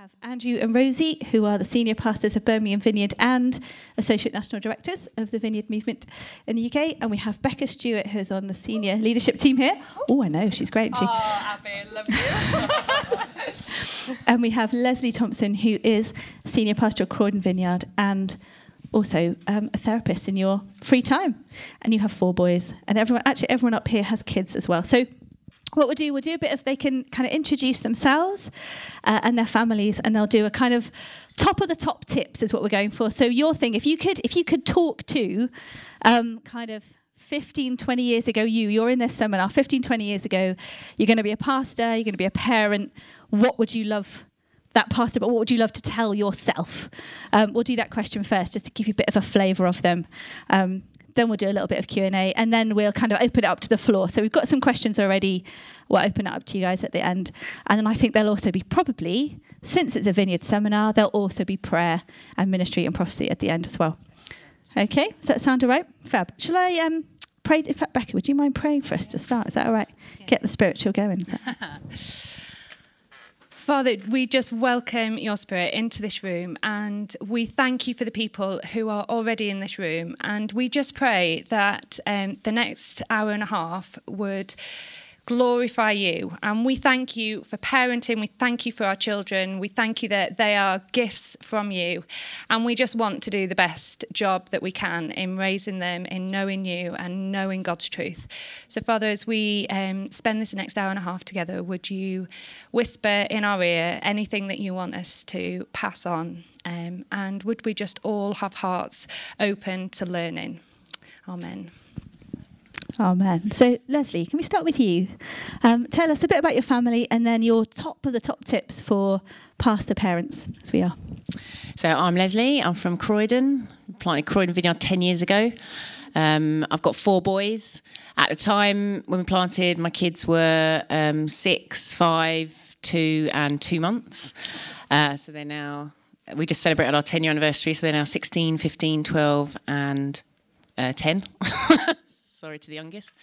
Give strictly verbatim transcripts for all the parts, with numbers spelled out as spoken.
have Andrew and Rosie, who are the senior pastors of Birmingham Vineyard and associate national directors of the Vineyard movement in the U K. And we have Becca Stewart, who's on the senior leadership team here. Oh, I know, she's great. She? Oh, Abby, love you. And we have Leslie Thompson, who is senior pastor of Croydon Vineyard and also um, a therapist in your free time. And you have four boys. And everyone, actually everyone up here has kids as well. So what we'll do, we'll do a bit of, they can kind of introduce themselves uh, and their families, and they'll do a kind of top of the top tips is what we're going for. So your thing, if you could, if you could talk to um, kind of fifteen, twenty years ago, you, you're in this seminar, fifteen, twenty years ago, you're going to be a pastor, you're going to be a parent, what would you love that pastor, but what would you love to tell yourself? Um, we'll do that question first, just to give you a bit of a flavour of them. Um, Then we'll do a little bit of Q and A, and then we'll kind of open it up to the floor. So we've got some questions already. We'll open it up to you guys at the end. And then I think there'll also be probably, since it's a Vineyard seminar, there'll also be prayer and ministry and prophecy at the end as well. Okay, does that sound all right? Fab. Shall I um, pray? In fact, Becca, would you mind praying for us to start? Is that all right? Get the spiritual going. Is that? Father, we just welcome your spirit into this room, and we thank you for the people who are already in this room. And we just pray that um, the next hour and a half would glorify you. And we thank you for parenting. We thank you for our children. We thank you that they are gifts from you. And we just want to do the best job that we can in raising them, in knowing you and knowing God's truth. So, Father, as we um, spend this next hour and a half together, would you whisper in our ear anything that you want us to pass on? Um, and would we just all have hearts open to learning? Amen. Amen. So, Leslie, can we start with you? Um, tell us a bit about your family and then your top of the top tips for pastor parents, as we are. So, I'm Leslie. I'm from Croydon. Planted Croydon Vineyard ten years ago. Um, I've got four boys. At the time when we planted, my kids were um, six, five, two, and two months. Uh, so they're now, we just celebrated our ten-year anniversary, so they're now sixteen, fifteen, twelve, and uh, ten. Sorry to the youngest.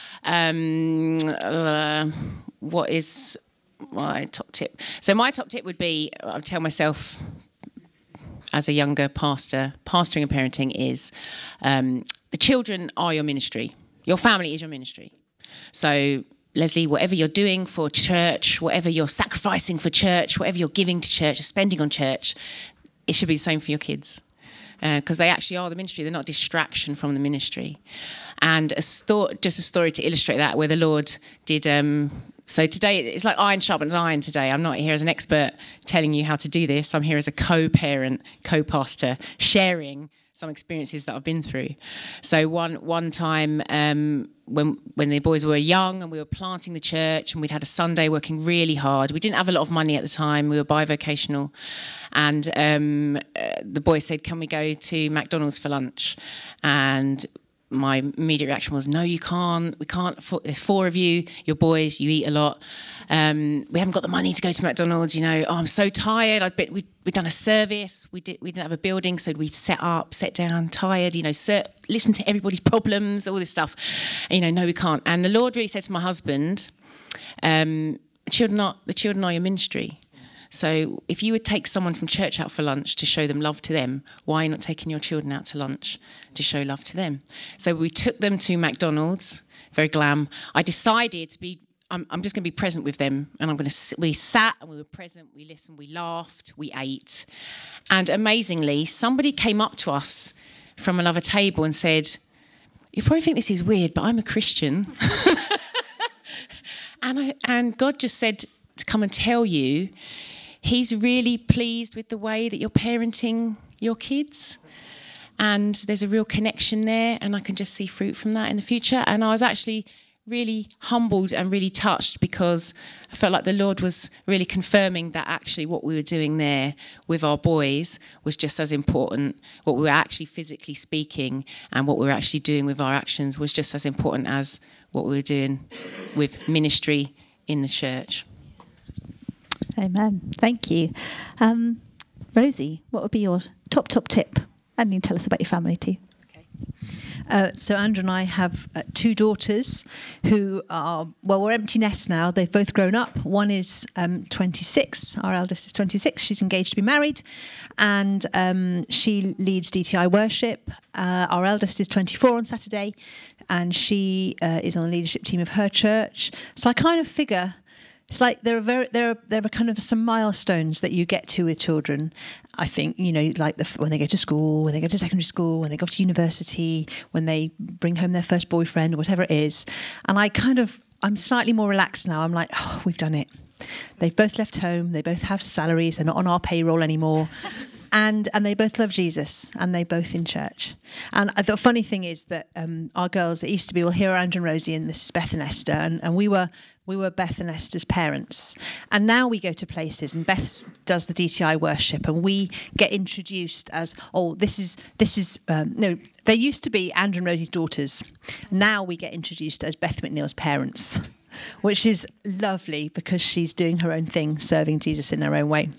Um, uh, what is my top tip? So my top tip would be, I would tell myself as a younger pastor, pastoring and parenting is um, the children are your ministry. Your family is your ministry. So Leslie, whatever you're doing for church, whatever you're sacrificing for church, whatever you're giving to church or spending on church, it should be the same for your kids. Because uh, they actually are the ministry. They're not a distraction from the ministry. And a sto- just a story to illustrate that, where the Lord did... Um, so today, it's like iron sharpens iron today. I'm not here as an expert telling you how to do this. I'm here as a co-parent, co-pastor, sharing some experiences that I've been through. So one one time um, when when the boys were young and we were planting the church and we'd had a Sunday working really hard. We didn't have a lot of money at the time. We were bivocational. And um, uh, the boys said, can we go to McDonald's for lunch? And my immediate reaction was, no, you can't. We can't. There's four of you. You're boys. You eat a lot. Um, we haven't got the money to go to McDonald's. You know, oh, I'm so tired. I'd been, we'd, we'd done a service. We did. We didn't have a building, so we set up, set down, tired. You know, ser- listen to everybody's problems, all this stuff. And, you know, no, we can't. And the Lord really said to my husband, um, "Children are the children are your ministry. So if you would take someone from church out for lunch to show them love to them, why not taking your children out to lunch to show love to them?" So we took them to McDonald's, very glam. I decided to be, I'm, I'm just going to be present with them. And I'm going to, we sat and we were present, we listened, we laughed, we ate. And amazingly, somebody came up to us from another table and said, "You probably think this is weird, but I'm a Christian." and I, and God just said to come and tell you, He's really pleased with the way that you're parenting your kids. And there's a real connection there, and I can just see fruit from that in the future. And I was actually really humbled and really touched, because I felt like the Lord was really confirming that actually what we were doing there with our boys was just as important. What we were actually physically speaking and what we were actually doing with our actions was just as important as what we were doing with ministry in the church. Amen. Thank you. Um, Rosie, what would be your top, top tip? And you can tell us about your family too. Okay. Uh, so Andrew and I have uh, two daughters who are, well, we're empty nest now. They've both grown up. One is um, twenty-six. Our eldest is twenty-six. She's engaged to be married. And um, she leads D T I worship. Uh, our eldest is twenty-four on Saturday. And she uh, is on the leadership team of her church. So I kind of figure... It's like there are very there are there are kind of some milestones that you get to with children. I think, you know, like the, when they go to school, when they go to secondary school, when they go to university, when they bring home their first boyfriend, whatever it is. And I kind of I'm slightly more relaxed now. I'm like, oh, we've done it. They've both left home. They both have salaries. They're not on our payroll anymore. And and they both love Jesus, and they both in church. And the funny thing is that um, our girls, it used to be, well, here are Andrew and Rosie, and this is Beth and Esther, and, and we were we were Beth and Esther's parents. And now we go to places, and Beth does the D T I worship, and we get introduced as, oh, this is this is um, no. They used to be Andrew and Rosie's daughters. Now we get introduced as Beth McNeil's parents, which is lovely because she's doing her own thing, serving Jesus in her own way.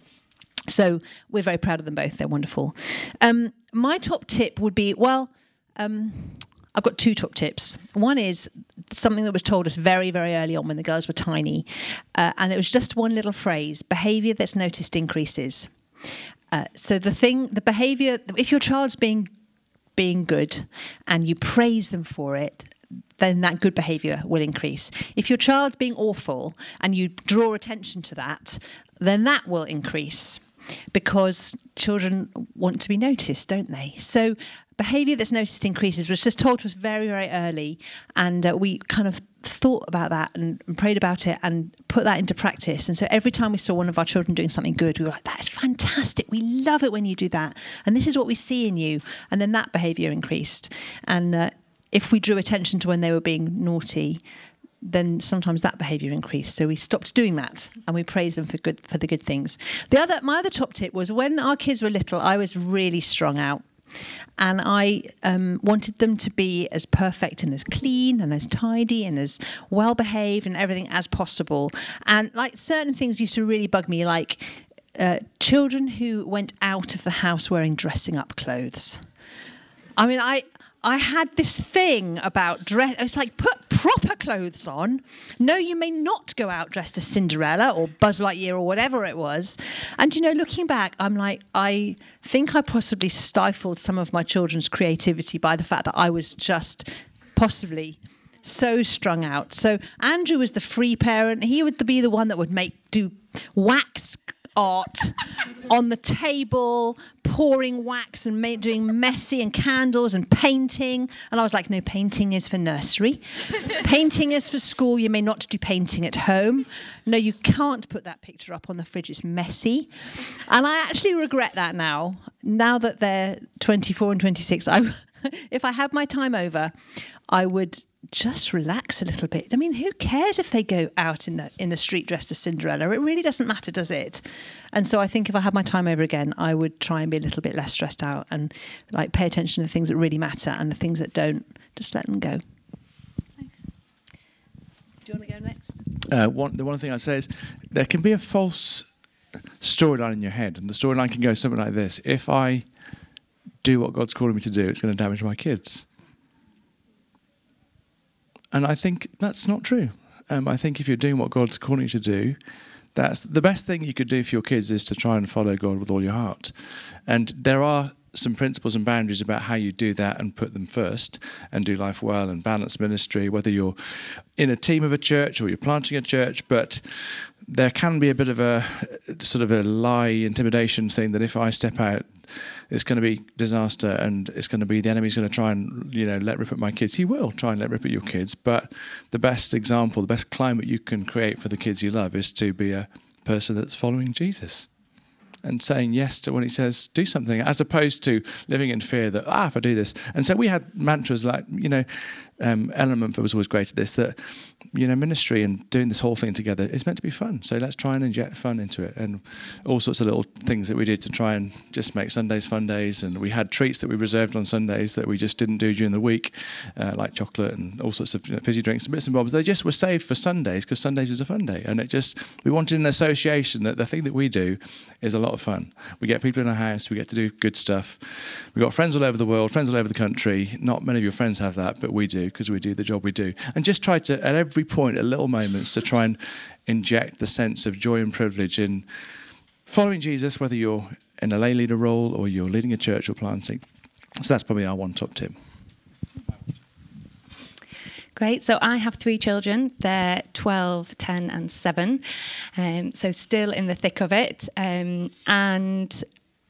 So we're very proud of them both. They're wonderful. Um, my top tip would be, well, um, I've got two top tips. One is something that was told us very, very early on when the girls were tiny. Uh, and it was just one little phrase: behaviour that's noticed increases. Uh, so the thing, the behaviour, if your child's being being good and you praise them for it, then that good behaviour will increase. If your child's being awful and you draw attention to that, then that will increase, because children want to be noticed, don't they? So behaviour that's noticed increases was just told to us very, very early, and uh, we kind of thought about that and, and prayed about it and put that into practice. And so every time we saw one of our children doing something good, we were like, that's fantastic. We love it when you do that. And this is what we see in you. And then that behaviour increased. And uh, if we drew attention to when they were being naughty, then sometimes that behaviour increased. So we stopped doing that, and we praised them for good for the good things. The other, my other top tip was, when our kids were little, I was really strung out, and I um, wanted them to be as perfect and as clean and as tidy and as well behaved and everything as possible. And like certain things used to really bug me, like uh, children who went out of the house wearing dressing up clothes. I mean, I. I had this thing about dress. It's like, put proper clothes on. No, you may not go out dressed as Cinderella or Buzz Lightyear or whatever it was. And, you know, looking back, I'm like, I think I possibly stifled some of my children's creativity by the fact that I was just possibly so strung out. So Andrew was the free parent. He would be the one that would make do wax art on the table, pouring wax and ma- doing messy and candles and painting. And I was like, no, painting is for nursery. Painting is for school. You may not do painting at home. No, you can't put that picture up on the fridge. It's messy. And I actually regret that now. Now that they're twenty-four and twenty-six, I, if I had my time over, I would just relax a little bit. I mean, who cares if they go out in the in the street dressed as Cinderella? It really doesn't matter, does it? And so I think if I had my time over again, I would try and be a little bit less stressed out and like pay attention to the things that really matter, and the things that don't, just let them go. Thanks. Do you want to go next? Uh, one, the one thing I'd say is there can be a false storyline in your head, and the storyline can go something like this: if I do what God's calling me to do, it's going to damage my kids. And I think that's not true. Um, I think if you're doing what God's calling you to do, that's the best thing you could do for your kids, is to try and follow God with all your heart. And there are some principles and boundaries about how you do that and put them first and do life well and balance ministry, whether you're in a team of a church or you're planting a church. But there can be a bit of a sort of a lie, intimidation thing that if I step out, it's going to be disaster, and it's going to be the enemy's going to try and, you know, let rip at my kids. He will try and let rip at your kids, but the best example, the best climate you can create for the kids you love is to be a person that's following Jesus and saying yes to when he says do something, as opposed to living in fear that, ah, if I do this. And so we had mantras like, you know, um, element that was always great at this, that, you know, ministry and doing this whole thing together is meant to be fun. So let's try and inject fun into it, and all sorts of little things that we did to try and just make Sundays fun days. And we had treats that we reserved on Sundays that we just didn't do during the week, uh, like chocolate and all sorts of, you know, fizzy drinks and bits and bobs. They just were saved for Sundays because Sundays is a fun day. And it just, we wanted an association that the thing that we do is a lot of fun. We get people in our house, we get to do good stuff. We've got friends all over the world, friends all over the country. Not many of your friends have that, but we do, because we do the job we do. And just try to, at every point, at little moments, to try and inject the sense of joy and privilege in following Jesus, whether you're in a lay leader role or you're leading a church or planting. So that's probably our one top tip. Great. So I have three children. They're twelve, ten and seven. Um, so still in the thick of it. Um, and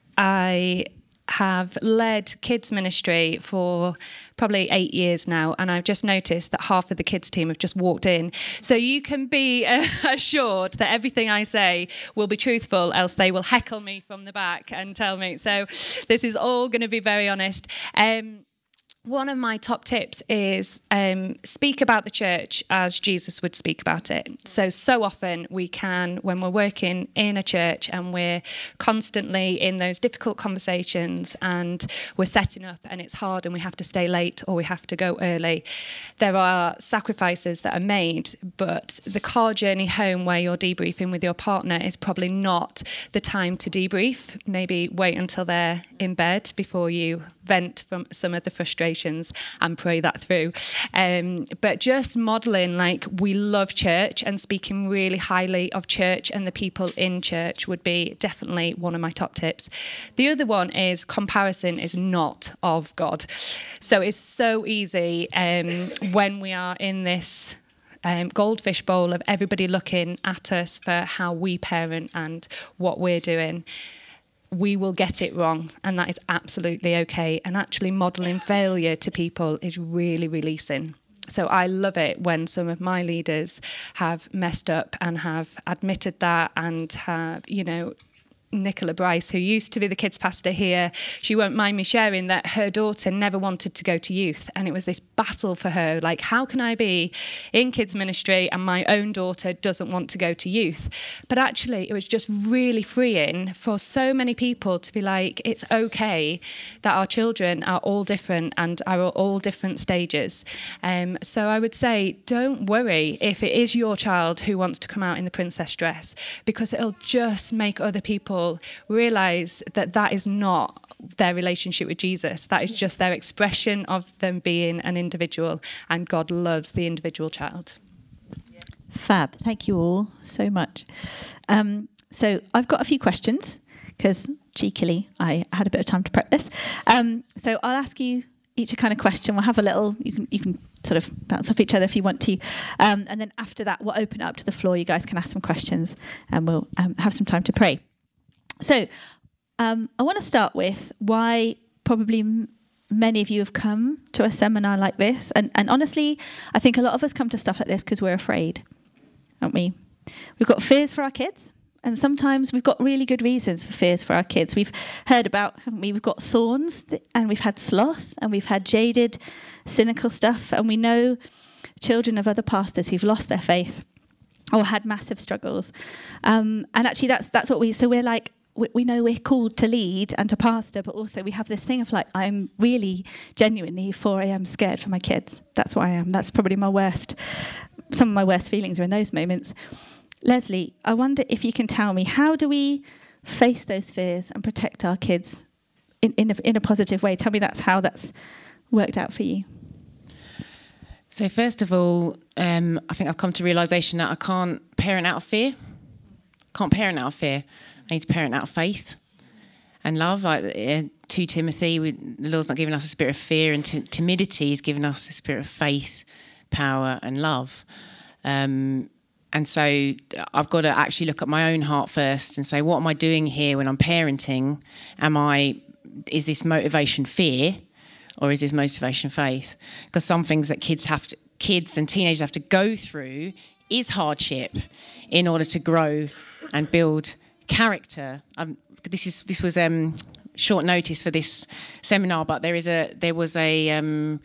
I have led kids ministry for probably eight years now, and I've just noticed that half of the kids team have just walked in. So you can be uh, assured that everything I say will be truthful, else they will heckle me from the back and tell me. So this is all going to be very honest. Um, One of my top tips is um, speak about the church as Jesus would speak about it. So, so often we can, when we're working in a church and we're constantly in those difficult conversations and we're setting up and it's hard and we have to stay late or we have to go early, there are sacrifices that are made, but the car journey home where you're debriefing with your partner is probably not the time to debrief. Maybe wait until they're in bed before you vent from some of the frustrations and pray that through. Um, but just modelling like we love church and speaking really highly of church and the people in church would be definitely one of my top tips. The other one is comparison is not of God. So it's so easy um, when we are in this Um, goldfish bowl of everybody looking at us for how we parent and what we're doing, we will get it wrong, and that is absolutely okay. And actually modelling failure to people is really releasing. So I love it when some of my leaders have messed up and have admitted that and have, you know, Nicola Bryce, who used to be the kids pastor here, she won't mind me sharing that her daughter never wanted to go to youth, and it was this battle for her, like, how can I be in kids ministry and my own daughter doesn't want to go to youth? But actually it was just really freeing for so many people to be like, it's okay that our children are all different and are at all different stages. Um, so I would say don't worry if it is your child who wants to come out in the princess dress, because it'll just make other people realise that that is not their relationship with Jesus. That is just their expression of them being an individual, and God loves the individual child. Fab. Thank you all so much. Um, so I've got a few questions because cheekily I had a bit of time to prep this. Um, so I'll ask you each a kind of question. We'll have a little, you can, you can sort of bounce off each other if you want to. Um, and then after that, we'll open it up to the floor. You guys can ask some questions and we'll um, have some time to pray. So um, I want to start with why probably m- many of you have come to a seminar like this. And, and honestly, I think a lot of us come to stuff like this because we're afraid, aren't we? We've got fears for our kids. And sometimes we've got really good reasons for fears for our kids. We've heard about, haven't we? We've got thorns and we've had sloth and we've had jaded, cynical stuff. And we know children of other pastors who've lost their faith or had massive struggles. Um, and actually that's that's what we, so we're like, we, we know we're called to lead and to pastor, but also we have this thing of like, I'm really genuinely four a.m. scared for my kids. That's what I am. That's probably my worst, some of my worst feelings are in those moments. Leslie, I wonder if you can tell me, how do we face those fears and protect our kids in, in, a, in a positive way? Tell me that's how that's worked out for you. So first of all, um, I think I've come to realisation that I can't parent out of fear. I can't parent out of fear. I need to parent out of faith and love. Like uh, to Timothy, we, the Lord's not giving us a spirit of fear and t- timidity. He's given us a spirit of faith, power and love. Um, and so I've got to actually look at my own heart first and say, what am I doing here when I'm parenting? Am I, is this motivation fear? Or is this motivation faith? Because some things that kids have to, kids and teenagers have to go through is hardship in order to grow and build character. Um, this is this was um, short notice for this seminar, but there is a there was a um,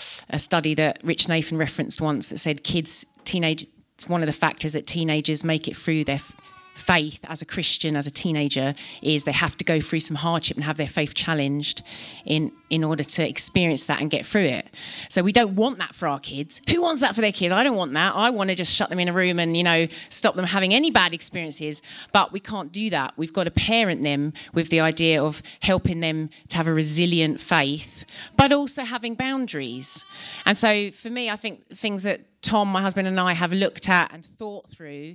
a study that Rich Nathan referenced once that said kids, teenage, it's one of the factors that teenagers make it through their f- faith as a Christian, as a teenager, is they have to go through some hardship and have their faith challenged in, in order to experience that and get through it. So we don't want that for our kids. Who wants that for their kids? I don't want that. I want to just shut them in a room and, you know, stop them having any bad experiences. But we can't do that. We've got to parent them with the idea of helping them to have a resilient faith, but also having boundaries. And so for me, I think things that Tom, my husband, and I have looked at and thought through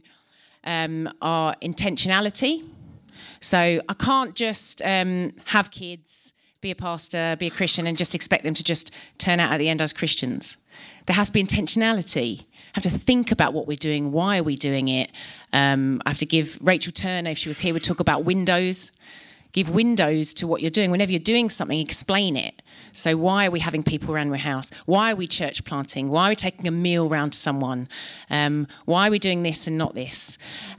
Um, our intentionality. So I can't just um, have kids, be a pastor, be a Christian, and just expect them to just turn out at the end as Christians. There has to be intentionality. I have to think about what we're doing, why are we doing it. Um, I have to give Rachel Turner, if she was here, would talk about windows. Give windows to what you're doing. Whenever you're doing something, explain it. So why are we having people around our house? Why are we church planting? Why are we taking a meal round to someone? Um, why are we doing this and not this?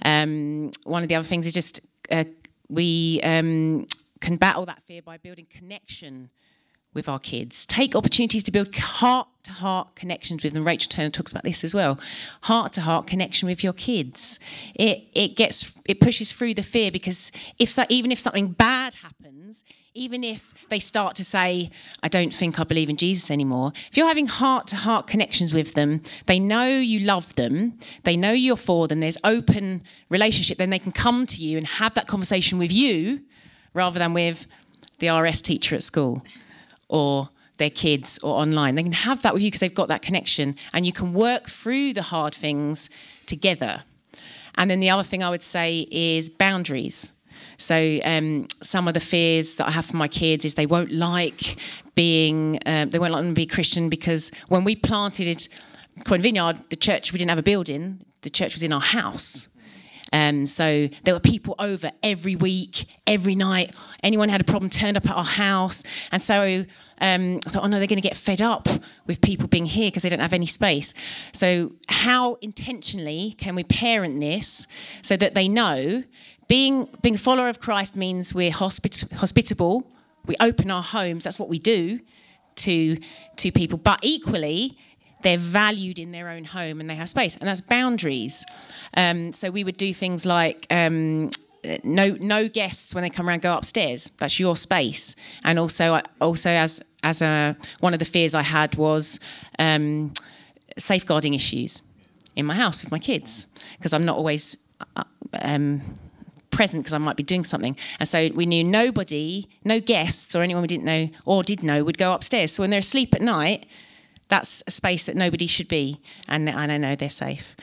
Um, one of the other things is just uh, we um, can battle that fear by building connection with our kids. Take opportunities to build heart-to-heart connections with them. Rachel Turner talks about this as well. Heart-to-heart connection with your kids. It it gets it pushes through the fear, because if so, even if something bad happens, even if they start to say, I don't think I believe in Jesus anymore, if you're having heart-to-heart connections with them, they know you love them, they know you're for them, there's open relationship, then they can come to you and have that conversation with you rather than with the R S teacher at school or their kids or online. They can have that with you because they've got that connection, and you can work through the hard things together. And then the other thing I would say is boundaries. So um, some of the fears that I have for my kids is they won't like being, um, they won't like them to be Christian, because when we planted Croydon Vineyard, the church, we didn't have a building, the church was in our house. Um, so there were people over every week, every night. Anyone had a problem turned up at our house. And so um, I thought, oh no, they're going to get fed up with people being here because they don't have any space. So how intentionally can we parent this so that they know being, being a follower of Christ means we're hospit- hospitable, we open our homes, that's what we do to, to people. But equally, they're valued in their own home and they have space, and that's boundaries. Um, so we would do things like um, no no guests when they come around go upstairs. That's your space. And also, also as as a one of the fears I had was um, safeguarding issues in my house with my kids, because I'm not always um, present because I might be doing something. And so we knew nobody, no guests or anyone we didn't know or did know would go upstairs. So when they're asleep at night, that's a space that nobody should be, and, and I know they're safe.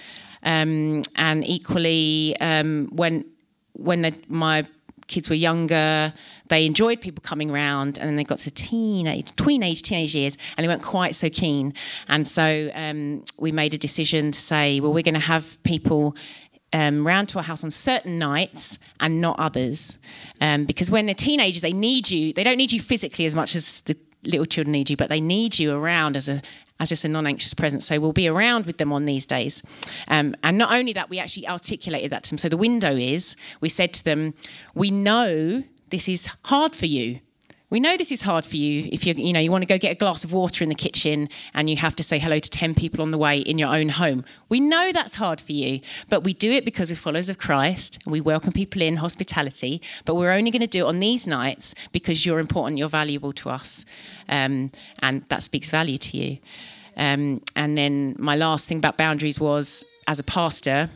Um, and equally, um, when when the, my kids were younger, they enjoyed people coming around, and then they got to teenage, teenage, teenage years, and they weren't quite so keen. And so um, we made a decision to say, well, we're going to have people um, round to our house on certain nights and not others, um, because when they're teenagers, they need you. They don't need you physically as much as the little children need you, but they need you around as a as just a non-anxious presence. So we'll be around with them on these days. Um, and not only that, we actually articulated that to them. So the window is, we said to them, we know this is hard for you. We know this is hard for you if you you know you want to go get a glass of water in the kitchen and you have to say hello to ten people on the way in your own home. We know that's hard for you, but we do it because we're followers of Christ and we welcome people in, hospitality, but we're only going to do it on these nights because you're important, you're valuable to us, um, and that speaks value to you. Um, and then my last thing about boundaries was, as a pastor,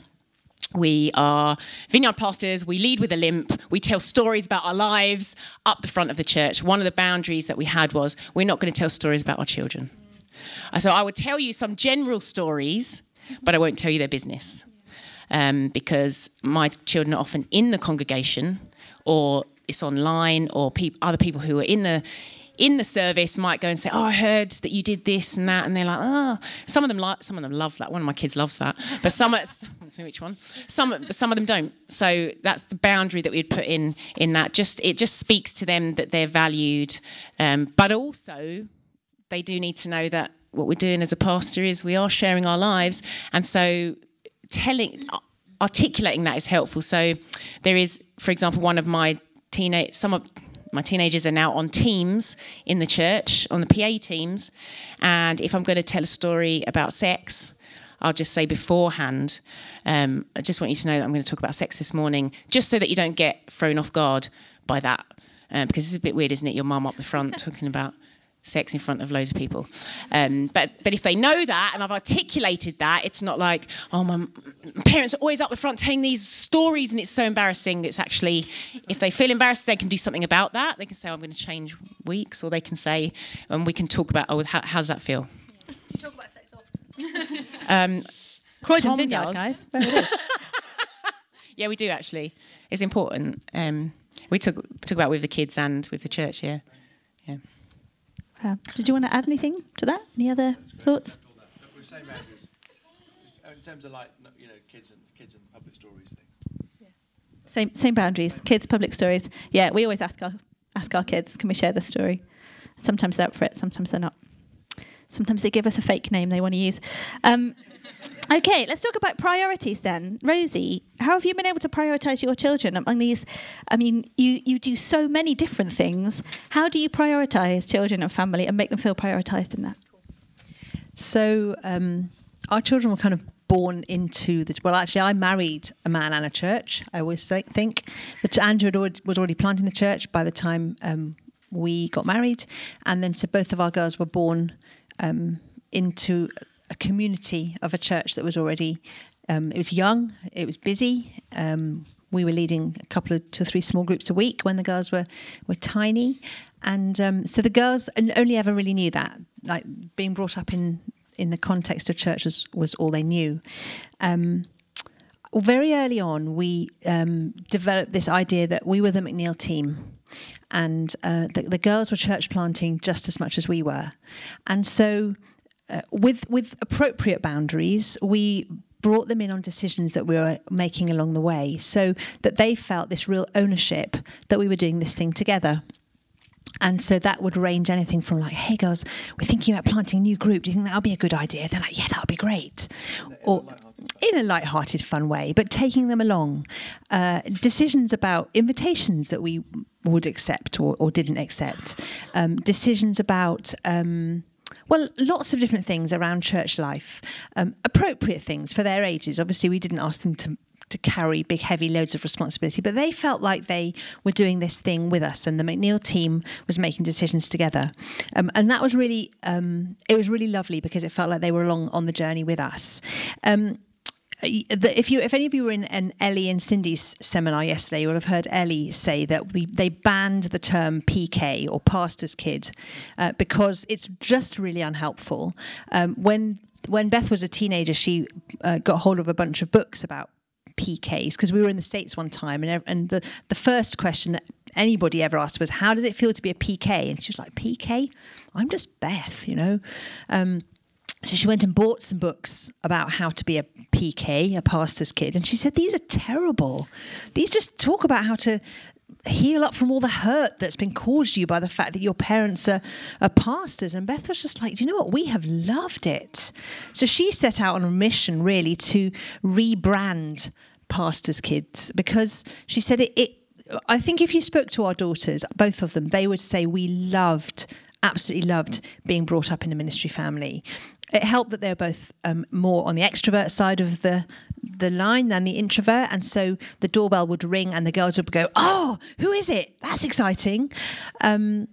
we are vineyard pastors, we lead with a limp, we tell stories about our lives up the front of the church. One of the boundaries that we had was, we're not going to tell stories about our children. So I would tell you some general stories, but I won't tell you their business. Um, because my children are often in the congregation, or it's online, or pe- other people who are in the in the service might go and say, oh, I heard that you did this and that, and they're like, oh, some of them like, some of them love that. One of my kids loves that, but some, I don't know which one, some, some of them don't. So that's the boundary that we'd put in in that. Just it just speaks to them that they're valued, um, but also they do need to know that what we're doing as a pastor is we are sharing our lives, and so telling, articulating that is helpful. So there is, for example, one of my teenage, some of my teenagers are now on teams in the church, on the P A teams. And if I'm going to tell a story about sex, I'll just say beforehand, um, I just want you to know that I'm going to talk about sex this morning, just so that you don't get thrown off guard by that. Um, because it's a bit weird, isn't it? Your mum up the front talking about sex in front of loads of people. Um, but but if they know that and I've articulated that, it's not like, oh, my parents are always up the front telling these stories and it's so embarrassing. It's actually, if they feel embarrassed, they can do something about that. They can say, oh, I'm going to change weeks, or they can say, and we can talk about, oh, how, how does that feel? Do you talk about sex often? um, Croydon Tom Vineyard, does. guys. Where it is. Yeah, we do actually. It's important. Um, we talk, talk about it with the kids and with the church here. Yeah. Uh, did you want to add anything to that? Any other thoughts? In terms of like, you know, kids and kids and public stories things. Same same boundaries. Kids, public stories. Yeah, we always ask our ask our kids, can we share the story? Sometimes they're up for it, sometimes they're not. Sometimes they give us a fake name they want to use. Um, okay, let's talk about priorities then. Rosie, how have you been able to prioritise your children among these? I mean, you, you do so many different things. How do you prioritise children and family and make them feel prioritised in that? So um, our children were kind of born into the... Well, actually, I married a man and a church. I always th- think that Andrew had already, was already planting the church by the time um, we got married. And then so both of our girls were born um, into a community of a church that was already... Um, it was young, it was busy. Um, we were leading a couple of two or three small groups a week when the girls were, were tiny. And um, so the girls only ever really knew that. Like being brought up in... in the context of church was, was all they knew. Um, very early on, we um, developed this idea that we were the McNeil team, and uh, the, the girls were church planting just as much as we were. And so uh, with, with appropriate boundaries, we brought them in on decisions that we were making along the way, so that they felt this real ownership that we were doing this thing together. And so that would range anything from like, hey girls, we're thinking about planting a new group. Do you think that would be a good idea? They're like, yeah, that would be great. In or in a light-hearted, fun way, but taking them along. Uh, decisions about invitations that we would accept or, or didn't accept. Um, decisions about... Um, Well, lots of different things around church life. Um, appropriate things for their ages. Obviously, we didn't ask them to to carry big, heavy loads of responsibility, but they felt like they were doing this thing with us, and the McNeil team was making decisions together. Um, and that was really, um, it was really lovely because it felt like they were along on the journey with us. Um, The, if you, if any of you were in an Ellie and Cindy's seminar yesterday, you will have heard Ellie say that we they banned the term P K or pastor's kid uh, because it's just really unhelpful. Um, when when Beth was a teenager, she uh, got hold of a bunch of books about P Ks because we were in the States one time, and and the the first question that anybody ever asked was, "How does it feel to be a P K?" And she was like, "P K? I'm just Beth, you know." Um, So she went and bought some books about how to be a P K, a pastor's kid. And she said, these are terrible. These just talk about how to heal up from all the hurt that's been caused you by the fact that your parents are, are pastors. And Beth was just like, do you know what? We have loved it. So she set out on a mission, really, to rebrand pastor's kids, because she said it, it I think if you spoke to our daughters, both of them, they would say we loved absolutely loved being brought up in a ministry family. It helped that they're both um, more on the extrovert side of the the line than the introvert, and so the doorbell would ring and the girls would go, "Oh, who is it? That's exciting." Um,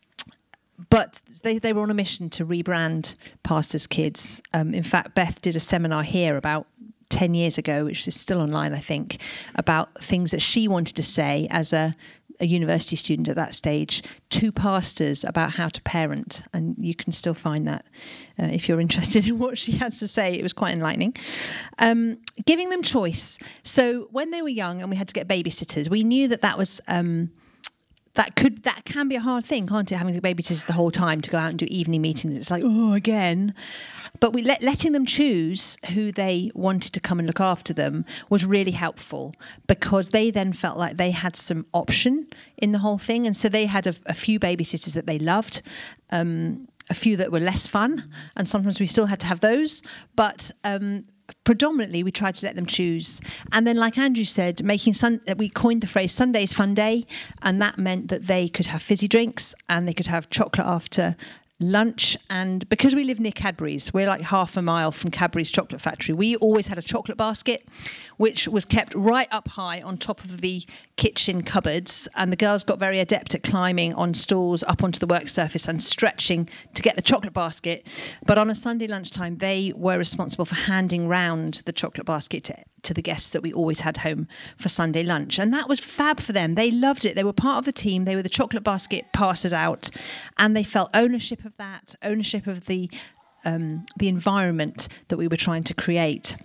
but they, they were on a mission to rebrand pastors' kids. Um, in fact, Beth did a seminar here about ten years ago, which is still online, I think, about things that she wanted to say as a a university student at that stage to pastors about how to parent, and you can still find that uh, if you're interested in what she has to say. It was quite enlightening. Um, giving them choice. So when they were young and we had to get babysitters, we knew that that was um, that could that can be a hard thing, can't it? Having the babysitters the whole time to go out and do evening meetings. It's like, oh, again. But we let, letting them choose who they wanted to come and look after them was really helpful, because they then felt like they had some option in the whole thing. And so they had a, a few babysitters that they loved, um, a few that were less fun, and sometimes we still had to have those. But um, predominantly we tried to let them choose. And then, like Andrew said, making sun- we coined the phrase Sunday's Fun Day, and that meant that they could have fizzy drinks and they could have chocolate after lunch. And because we live near Cadbury's, we're like half a mile from Cadbury's chocolate factory, we always had a chocolate basket which was kept right up high on top of the kitchen cupboards, and the girls got very adept at climbing on stools up onto the work surface and stretching to get the chocolate basket. But on a Sunday lunchtime they were responsible for handing round the chocolate basket to, to the guests that we always had home for Sunday lunch, and that was fab for them. They loved it. They were part of the team. They were the chocolate basket passers out, and they felt ownership of that, ownership of the um, the environment that we were trying to create.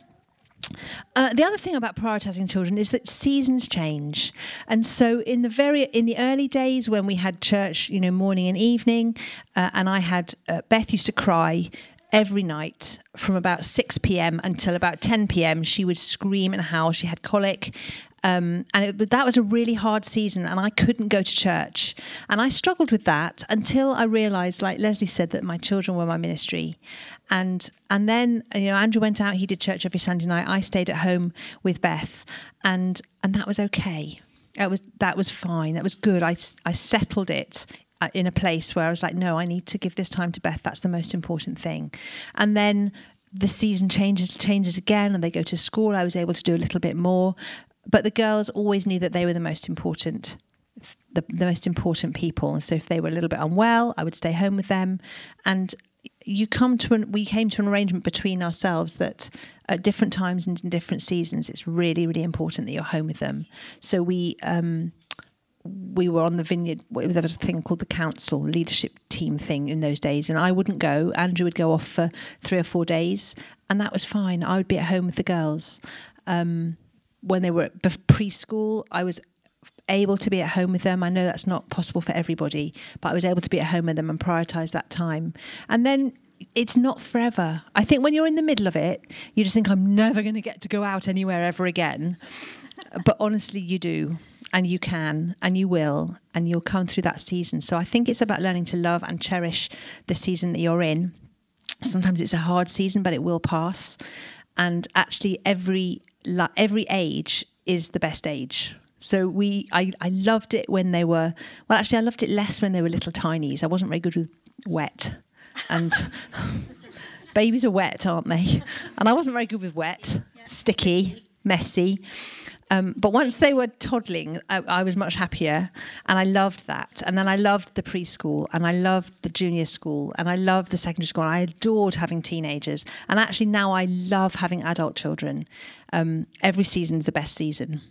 Uh, the other thing about prioritising children is that seasons change, and so in the very in the early days when we had church, you know, morning and evening, uh, and I had uh, Beth used to cry every night from about six p.m. until about ten p.m. She would scream and howl. She had colic. Um, and it, that was a really hard season, and I couldn't go to church. And I struggled with that until I realised, like Leslie said, that my children were my ministry. And and then, you know, Andrew went out, he did church every Sunday night. I stayed at home with Beth, and and that was okay. That was that was fine. That was good. I, I settled it in a place where I was like, no, I need to give this time to Beth. That's the most important thing. And then the season changes changes again, and they go to school. I was able to do a little bit more. But the girls always knew that they were the most important, the, the most important people. And so if they were a little bit unwell, I would stay home with them. And you come to an, we came to an arrangement between ourselves that at different times and in different seasons, it's really, really important that you're home with them. So we um, we were on the vineyard. There was a thing called the council leadership team thing in those days, and I wouldn't go. Andrew would go off for three or four days, and that was fine. I would be at home with the girls. Um, When they were at preschool, I was able to be at home with them. I know that's not possible for everybody, but I was able to be at home with them and prioritise that time. And then it's not forever. I think when you're in the middle of it, you just think, I'm never going to get to go out anywhere ever again. But honestly, you do. And you can, and you will, and you'll come through that season. So I think it's about learning to love and cherish the season that you're in. Sometimes it's a hard season, but it will pass. And actually, every every age is the best age. So we, I, I loved it when they were, well, actually, I loved it less when they were little tinies. I wasn't very good with wet. And babies are wet, aren't they? And I wasn't very good with wet, sticky, messy. Um, but once they were toddling, I, I was much happier, and I loved that. And then I loved the preschool, and I loved the junior school, and I loved the secondary school. And I adored having teenagers, and actually now I love having adult children. Um, every season's the best season.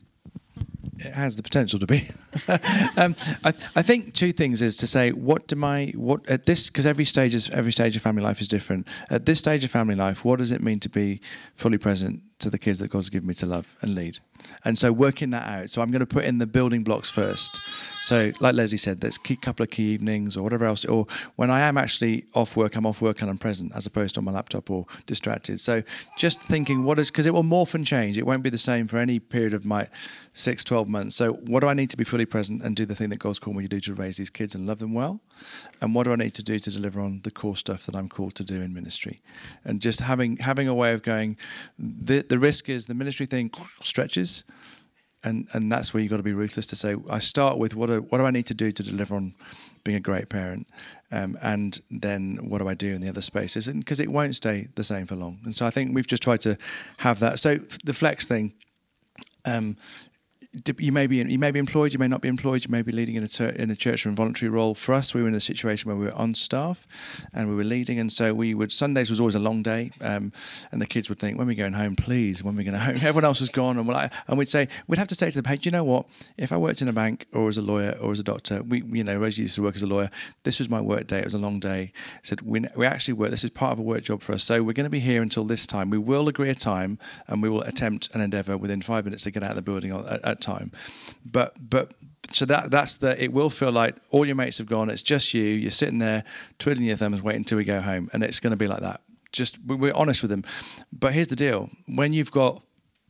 It has the potential to be. um, I, I think two things is to say, what do my what at this, because every stage is every stage of family life is different. At this stage of family life, what does it mean to be fully present to the kids that God's given me to love and lead? And so working that out. So I'm going to put in the building blocks first. So like Leslie said, there's a couple of key evenings or whatever else. Or when I am actually off work, I'm off work and I'm present as opposed to on my laptop or distracted. So just thinking what is, because it will morph and change. It won't be the same for any period of my six, twelve months. So what do I need to be fully present and do the thing that God's called me to do to raise these kids and love them well? And what do I need to do to deliver on the core stuff that I'm called to do in ministry? And just having having a way of going, the, the risk is the ministry thing stretches. And and that's where you've got to be ruthless to say, I start with what do, what do I need to do to deliver on being a great parent? Um, and then what do I do in the other spaces? And because it won't stay the same for long. And so I think we've just tried to have that. So the flex thing, um, you may be you may be employed, you may not be employed, you may be leading in a ter- in a church or in voluntary role. For us, we were in a situation where we were on staff and we were leading, and so we would Sundays was always a long day, um, and the kids would think, when are we going home, please? When are we going home? Everyone else was gone, and we're like, and we'd say we'd have to say to them, hey, do you know what? If I worked in a bank or as a lawyer or as a doctor, we you know Rosie used to work as a lawyer. This was my work day. It was a long day. I said we we actually work. This is part of a work job for us. So we're going to be here until this time. We will agree a time, and we will attempt and endeavour within five minutes to get out of the building at, at time. But but so that that's the it will feel like all your mates have gone. It's just you. You're sitting there twiddling your thumbs, waiting until we go home, and it's going to be like that. Just we're honest with them. But here's the deal: when you've got,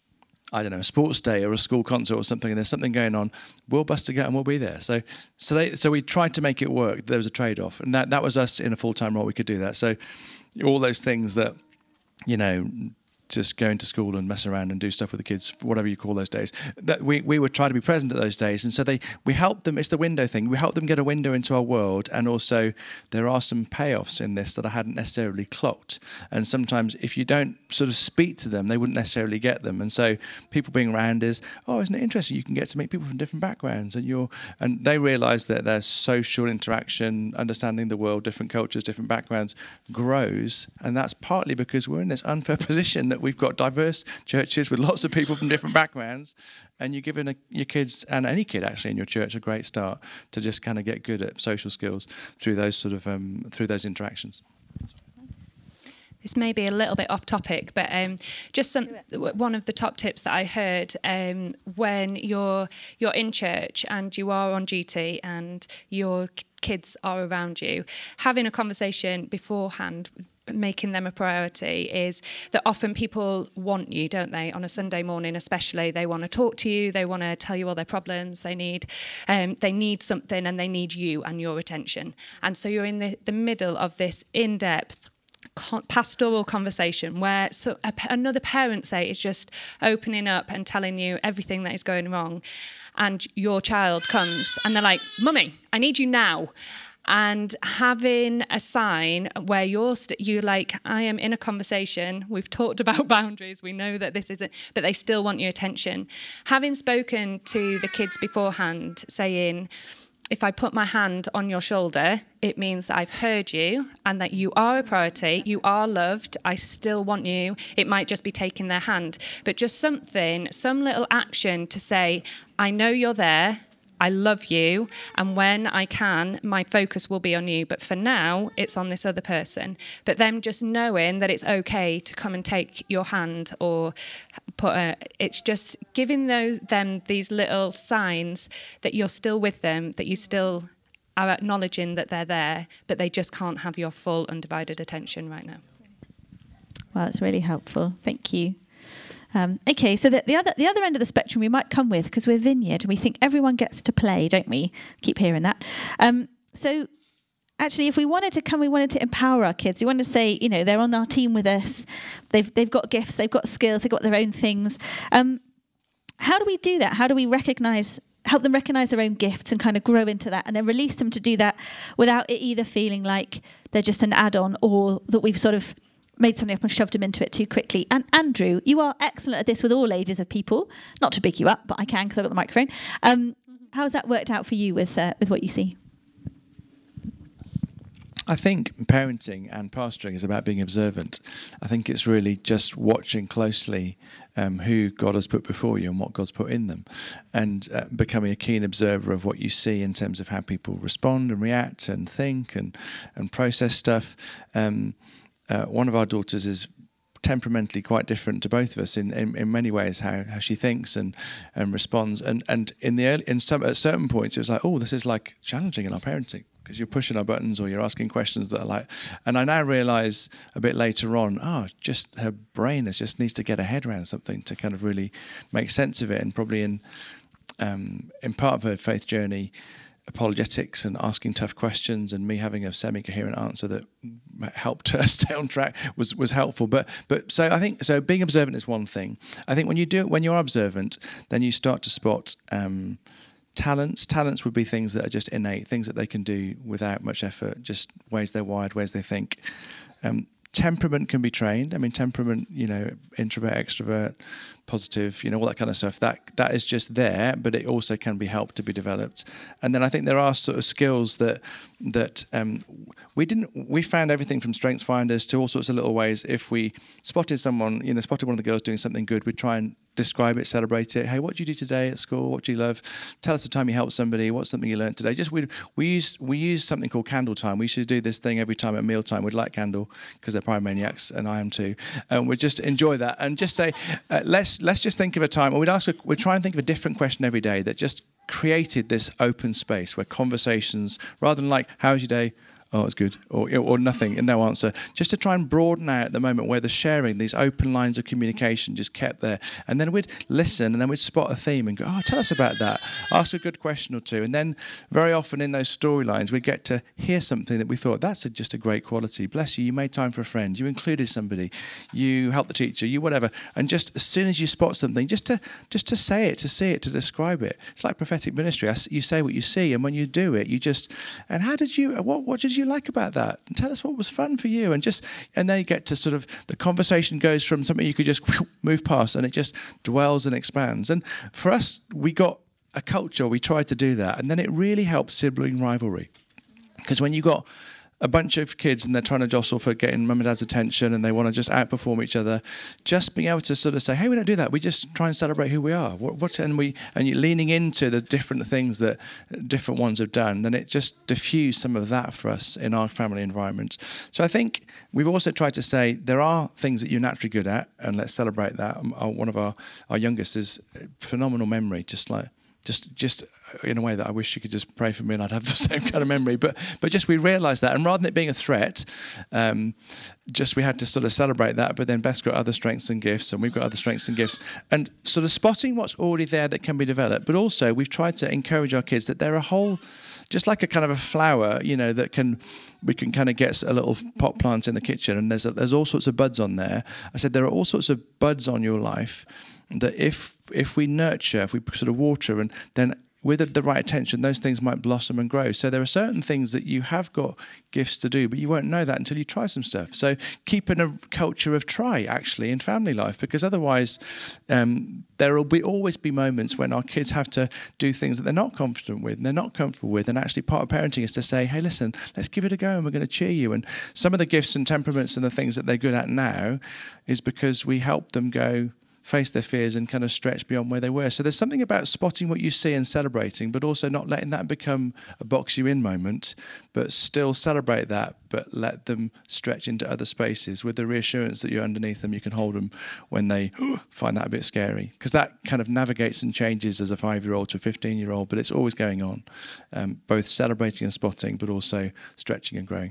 I don't know, a sports day or a school concert or something, and there's something going on, we'll bust together and we'll be there. So so they so we tried to make it work. There was a trade-off, and that that was us in a full-time role. We could do that. So all those things that, you know, just going to school and mess around and do stuff with the kids, whatever you call those days. That we, we would try to be present at those days. And so they we help them, it's the window thing, we help them get a window into our world. And also there are some payoffs in this that I hadn't necessarily clocked. And sometimes if you don't sort of speak to them, they wouldn't necessarily get them. And so people being around is, oh, isn't it interesting? You can get to meet people from different backgrounds, and you're and they realise that their social interaction, understanding the world, different cultures, different backgrounds grows. And that's partly because we're in this unfair position that we've got diverse churches with lots of people from different backgrounds, and you're giving a, your kids, and any kid actually in your church, a great start to just kind of get good at social skills through those sort of um, through those interactions. This may be a little bit off topic, but um, just some one of the top tips that I heard um, when you're you're in church and you are on duty and your kids are around you, having a conversation beforehand, making them a priority, is that often people want you, don't they? On a Sunday morning especially, they want to talk to you, they want to tell you all their problems, they need um, they need something, and they need you and your attention. And so you're in the, the middle of this in-depth pastoral conversation where so a, another parent, say, is just opening up and telling you everything that is going wrong, and your child comes and they're like, "Mummy, I need you now." And having a sign where you're st- you're like, I am in a conversation, we've talked about boundaries, we know that this isn't, but they still want your attention. Having spoken to the kids beforehand, saying, if I put my hand on your shoulder, it means that I've heard you and that you are a priority, you are loved, I still want you. It might just be taking their hand, but just something, some little action to say, I know you're there, I love you, and when I can, my focus will be on you. But for now, it's on this other person. But them just knowing that it's okay to come and take your hand, or put a, it's just giving those them these little signs that you're still with them, that you still are acknowledging that they're there, but they just can't have your full undivided attention right now. Well, that's really helpful. Thank you. Um, okay, so the, the other the other end of the spectrum we might come with, because we're Vineyard and we think everyone gets to play, don't we? Keep hearing that. Um, so actually, if we wanted to come, we wanted to empower our kids. We wanted to say, you know, they're on our team with us. They've they've got gifts, they've got skills, they've got their own things. Um, how do we do that? How do we recognise, help them recognise their own gifts and kind of grow into that, and then release them to do that without it either feeling like they're just an add-on, or that we've sort of made something up and shoved them into it too quickly. And Andrew, you are excellent at this with all ages of people. Not to big you up, but I can because I've got the microphone. Um, how's that worked out for you with uh, with what you see? I think parenting and pastoring is about being observant. I think it's really just watching closely um, who God has put before you and what God's put in them, and uh, becoming a keen observer of what you see in terms of how people respond and react and think and, and process stuff. Um, Uh, one of our daughters is temperamentally quite different to both of us in, in, in many ways, how, how she thinks and, and responds. And and in the early, in some at certain points it was like, oh, this is like challenging in our parenting, because you're pushing our buttons or you're asking questions that are like. And I now realise a bit later on, oh, just her brain is just needs to get her head around something to kind of really make sense of it. And probably in um, in part of her faith journey, apologetics and asking tough questions and me having a semi-coherent answer that helped her stay on track was was helpful. But but so I think so being observant is one thing. I think when you do when you're observant, then you start to spot um, talents. Talents would be things that are just innate, things that they can do without much effort, just ways they're wired, ways they think. Um, temperament can be trained. I mean, temperament, you know, introvert, extrovert, positive, you know, all that kind of stuff. That that is just there, but it also can be helped to be developed. And then I think there are sort of skills that that um, we didn't. We found everything from strengths finders to all sorts of little ways. If we spotted someone, you know, spotted one of the girls doing something good, we'd try and describe it, celebrate it. Hey, what did you do today at school? What do you love? Tell us the time you helped somebody. What's something you learned today? Just we we use we use something called candle time. We used to do this thing every time at mealtime. We'd light candle because they're pyromaniacs, and I am too. And we'd just enjoy that and just say, uh, let's let's just think of a time. Or we'd ask, a, we'd try and think of a different question every day that just created this open space where conversations, rather than like, how was your day? oh, it's good, or or nothing, and no answer. Just to try and broaden out the moment where the sharing, these open lines of communication just kept there. And then we'd listen, and then we'd spot a theme and go, oh, tell us about that. Ask a good question or two. And then very often in those storylines, we get to hear something that we thought, that's a, just a great quality. Bless you, you made time for a friend. You included somebody. You helped the teacher, you whatever. And just as soon as you spot something, just to just to say it, to see it, to describe it. It's like prophetic ministry. You say what you see, and when you do it, you just, and how did you, what, what did you like about that? And tell us what was fun for you. And just, and then you get to sort of, the conversation goes from something you could just move past, and it just dwells and expands. And for us, we got a culture, we tried to do that. And then it really helped sibling rivalry. Because when you got a bunch of kids and they're trying to jostle for getting mum and dad's attention, and they want to just outperform each other, just being able to sort of say, hey, we don't do that. We just try and celebrate who we are. What, what and we and you're leaning into the different things that different ones have done, and it just diffused some of that for us in our family environment. So I think we've also tried to say there are things that you're naturally good at, and let's celebrate that. Um, our, one of our, our youngest is phenomenal memory, just like Just, just in a way that I wish you could just pray for me and I'd have the same kind of memory. But, but just we realised that, and rather than it being a threat, um, just we had to sort of celebrate that. But then Beth's got other strengths and gifts, and we've got other strengths and gifts, and sort of spotting what's already there that can be developed. But also we've tried to encourage our kids that they're a whole, just like a kind of a flower, you know, that can. We can kind of get a little pot plant in the kitchen, and there's a, there's all sorts of buds on there. I said there are all sorts of buds on your life that if if we nurture, if we sort of water, and then with the right attention, those things might blossom and grow. So there are certain things that you have got gifts to do, but you won't know that until you try some stuff. So keeping a culture of try, actually, in family life, because otherwise um, there will be always be moments when our kids have to do things that they're not confident with and they're not comfortable with. And actually part of parenting is to say, hey, listen, let's give it a go, and we're going to cheer you. And some of the gifts and temperaments and the things that they're good at now is because we help them go face their fears and kind of stretch beyond where they were. So there's something about spotting what you see and celebrating, but also not letting that become a box you in moment, but still celebrate that, but let them stretch into other spaces with the reassurance that you're underneath them. You can hold them when they find that a bit scary, because that kind of navigates and changes as a five-year-old to a fifteen-year-old, but it's always going on, um, both celebrating and spotting, but also stretching and growing.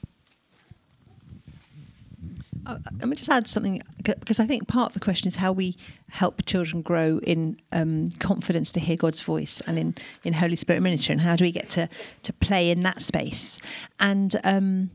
Uh, let me just add something, because I think part of the question is how we help children grow in um, confidence to hear God's voice and in, in Holy Spirit ministry, and how do we get to, to play in that space. And um,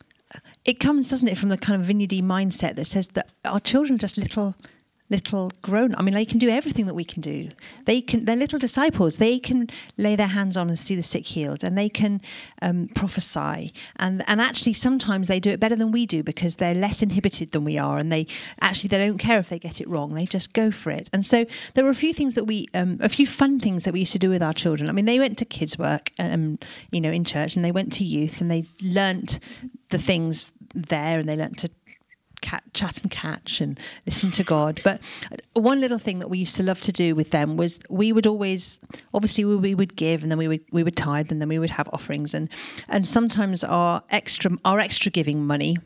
it comes, doesn't it, from the kind of vineyardy mindset that says that our children are just little... little grown. I mean, they can do everything that we can do. They can. They're little disciples. They can lay their hands on and see the sick healed, and they can um, prophesy. And and actually, sometimes they do it better than we do because they're less inhibited than we are, and they actually they don't care if they get it wrong. They just go for it. And so there were a few things that we, um, a few fun things that we used to do with our children. I mean, they went to kids work, um, you know, in church, and they went to youth, and they learnt the things there, and they learnt to Cat, chat and catch and listen to God. But one little thing that we used to love to do with them was we would always, obviously we, we would give, and then we would we would tithe, and then we would have offerings, and and sometimes our extra our extra giving money,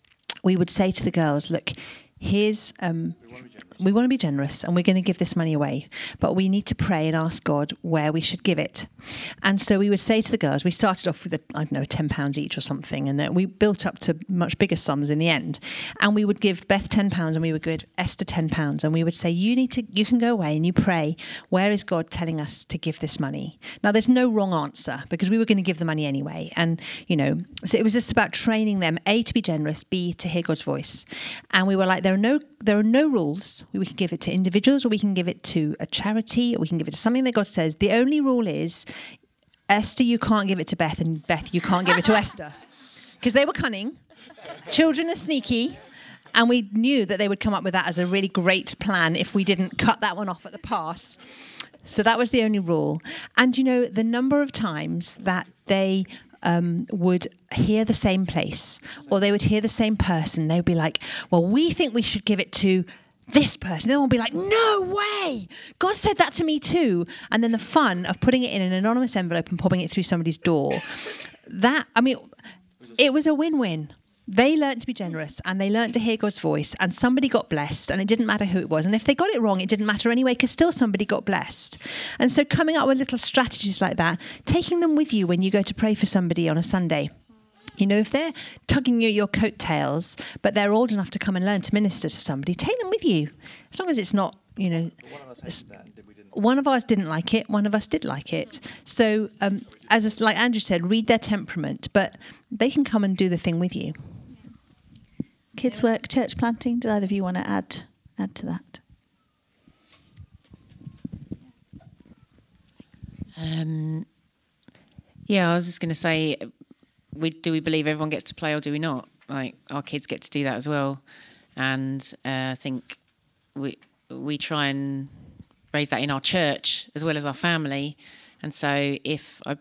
we would say to the girls, look, here's um we want to be generous, and we're going to give this money away, but we need to pray and ask God where we should give it. And so we would say to the girls, we started off with, a, I don't know, ten pounds each or something, and then we built up to much bigger sums in the end. And we would give Beth ten pounds, and we would give Esther ten pounds, and we would say, you need to, you can go away and you pray, where is God telling us to give this money? Now, there's no wrong answer, because we were going to give the money anyway. And, you know, so it was just about training them, A, to be generous, B, to hear God's voice. And we were like, there are no, there are no rules. We can give it to individuals, or we can give it to a charity, or we can give it to something that God says. The only rule is, Esther, you can't give it to Beth, and Beth, you can't give it to Esther. Because they were cunning. Children are sneaky. And we knew that they would come up with that as a really great plan if we didn't cut that one off at the pass. So that was the only rule. And, you know, the number of times that they um, would hear the same place, or they would hear the same person, they would be like, well, we think we should give it to this person. They won't be like, no way, God said that to me too. And then the fun of putting it in an anonymous envelope and popping it through somebody's door, that, I mean, it was a win-win. They learned to be generous, and they learned to hear God's voice, and somebody got blessed, and it didn't matter who it was. And if they got it wrong, it didn't matter anyway, because still somebody got blessed. And so coming up with little strategies like that, taking them with you when you go to pray for somebody on a Sunday. You know, if they're tugging you at your coattails, but they're old enough to come and learn to minister to somebody, take them with you. As long as it's not, you know... One of us hated that, and we didn't. One of us didn't like it, one of us did like it. So, um, as a, like Andrew said, read their temperament, but they can come and do the thing with you. Kids work, church planting. Did either of you want to add add to that? Um, yeah, I was just going to say, we, do we believe everyone gets to play or do we not? Like, our kids get to do that as well. And uh, I think we we try and raise that in our church as well as our family. And so if I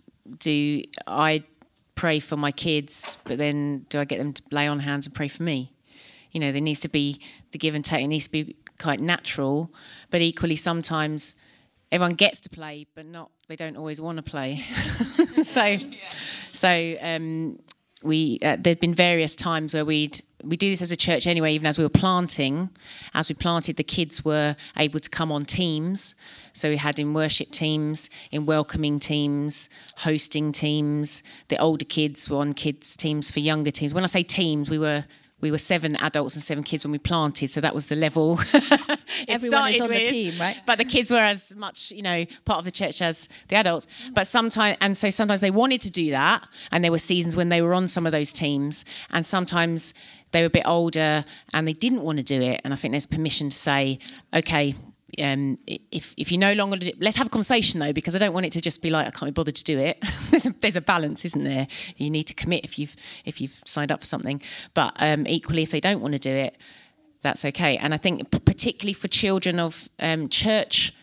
do, I pray for my kids, but then do I get them to lay on hands and pray for me? You know, there needs to be the give and take. It needs to be quite natural, but equally sometimes everyone gets to play, but not, they don't always want to play. so, yeah. so um, we uh, there'd been various times where we'd we do this as a church anyway. Even as we were planting, as we planted, the kids were able to come on teams. So we had in worship teams, in welcoming teams, hosting teams. The older kids were on kids teams for younger teams. When I say teams, we were. We were seven adults and seven kids when we planted, so that was the level it Everyone is on with. the team, right? But the kids were as much, you know, part of the church as the adults. But sometimes, and so sometimes they wanted to do that, and there were seasons when they were on some of those teams, and sometimes they were a bit older and they didn't want to do it. And I think there's permission to say, okay, um, if if you no longer do, let's have a conversation though, because I don't want it to just be like I can't be bothered to do it. there's, a, there's a balance, isn't there? You need to commit if you've if you've signed up for something, but um, equally if they don't want to do it, that's okay. And I think particularly for children of um, church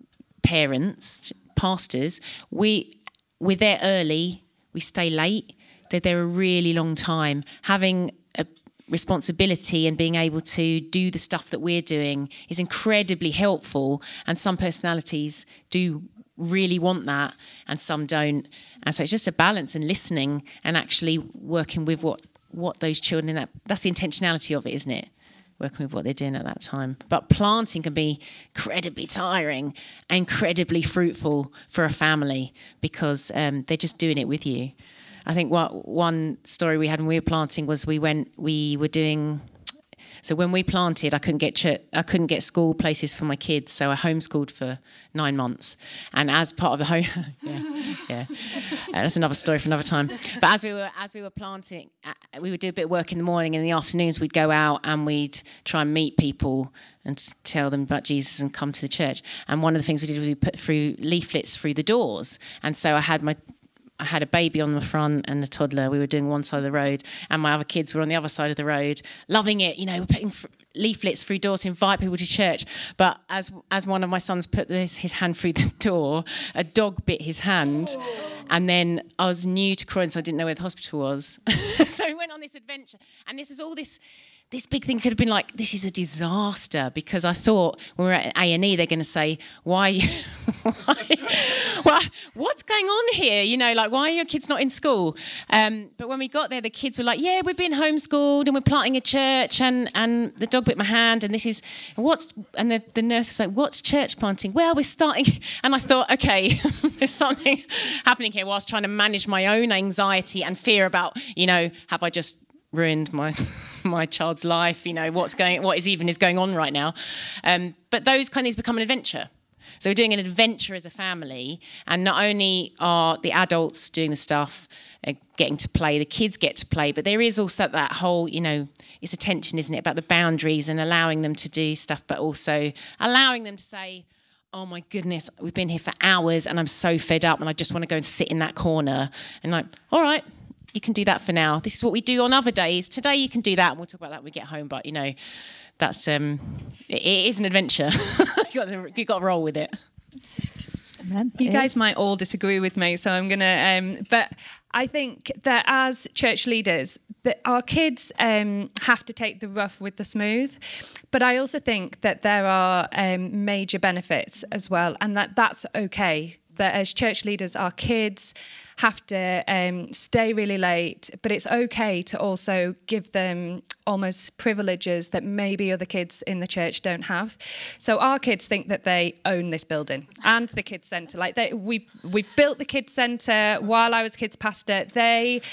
parents, pastors, we we're there early, we stay late. They're there a really long time. Having a responsibility and being able to do the stuff that we're doing is incredibly helpful, and some personalities do really want that and some don't, and so it's just a balance and listening and actually working with what what those children in that that's the intentionality of it, isn't it? Working with what they're doing at that time. But planting can be incredibly tiring, incredibly fruitful for a family, because um, they're just doing it with you. I think what one story we had when we were planting was we went, we were doing, so when we planted, I couldn't get church, I couldn't get school places for my kids, so I homeschooled for nine months. And as part of the home, yeah, yeah, uh, that's another story for another time. But as we were as we were planting, uh, we would do a bit of work in the morning. In the afternoons, we'd go out and we'd try and meet people and tell them about Jesus and come to the church. And one of the things we did was we put through leaflets through the doors. And so I had my I had a baby on the front and a toddler. We were doing one side of the road, and my other kids were on the other side of the road, loving it. You know, we're putting f- leaflets through doors to invite people to church. But as as one of my sons put this, his hand through the door, a dog bit his hand. And then I was new to Croydon, so I didn't know where the hospital was. So we went on this adventure, and this was all this... This big thing could have been like, this is a disaster, because I thought when we were at A and E, they're going to say, why, why, why, what's going on here? You know, like, why are your kids not in school? Um, but when we got there, the kids were like, yeah, we've been homeschooled and we're planting a church, and, and the dog bit my hand, and this is, what's, and the, the nurse was like, what's church planting? Well, we're starting, and I thought, okay, there's something happening here whilst trying to manage my own anxiety and fear about, you know, have I just ruined my my child's life, you know, what's going what is even is going on right now. Um, but those kind of things become an adventure. So we're doing an adventure as a family, and not only are the adults doing the stuff, uh, getting to play, the kids get to play, but there is also that whole, you know, it's a tension, isn't it, about the boundaries and allowing them to do stuff, but also allowing them to say, oh my goodness, we've been here for hours and I'm so fed up and I just want to go and sit in that corner. And like, all right, you can do that for now. This is what we do on other days. Today you can do that, and we'll talk about that when we get home. But, you know, that's um, it, it is an adventure. You've got to, you've got to roll with it. Amen. You It guys is. might all disagree with me, so I'm going to... Um, but I think that as church leaders, that our kids um, have to take the rough with the smooth. But I also think that there are um, major benefits as well, and that that's okay. That as church leaders, our kids have to um, stay really late, but it's okay to also give them almost privileges that maybe other kids in the church don't have. So our kids think that they own this building and the kids centre. Like they, we, we've built the kids centre while I was kids pastor. They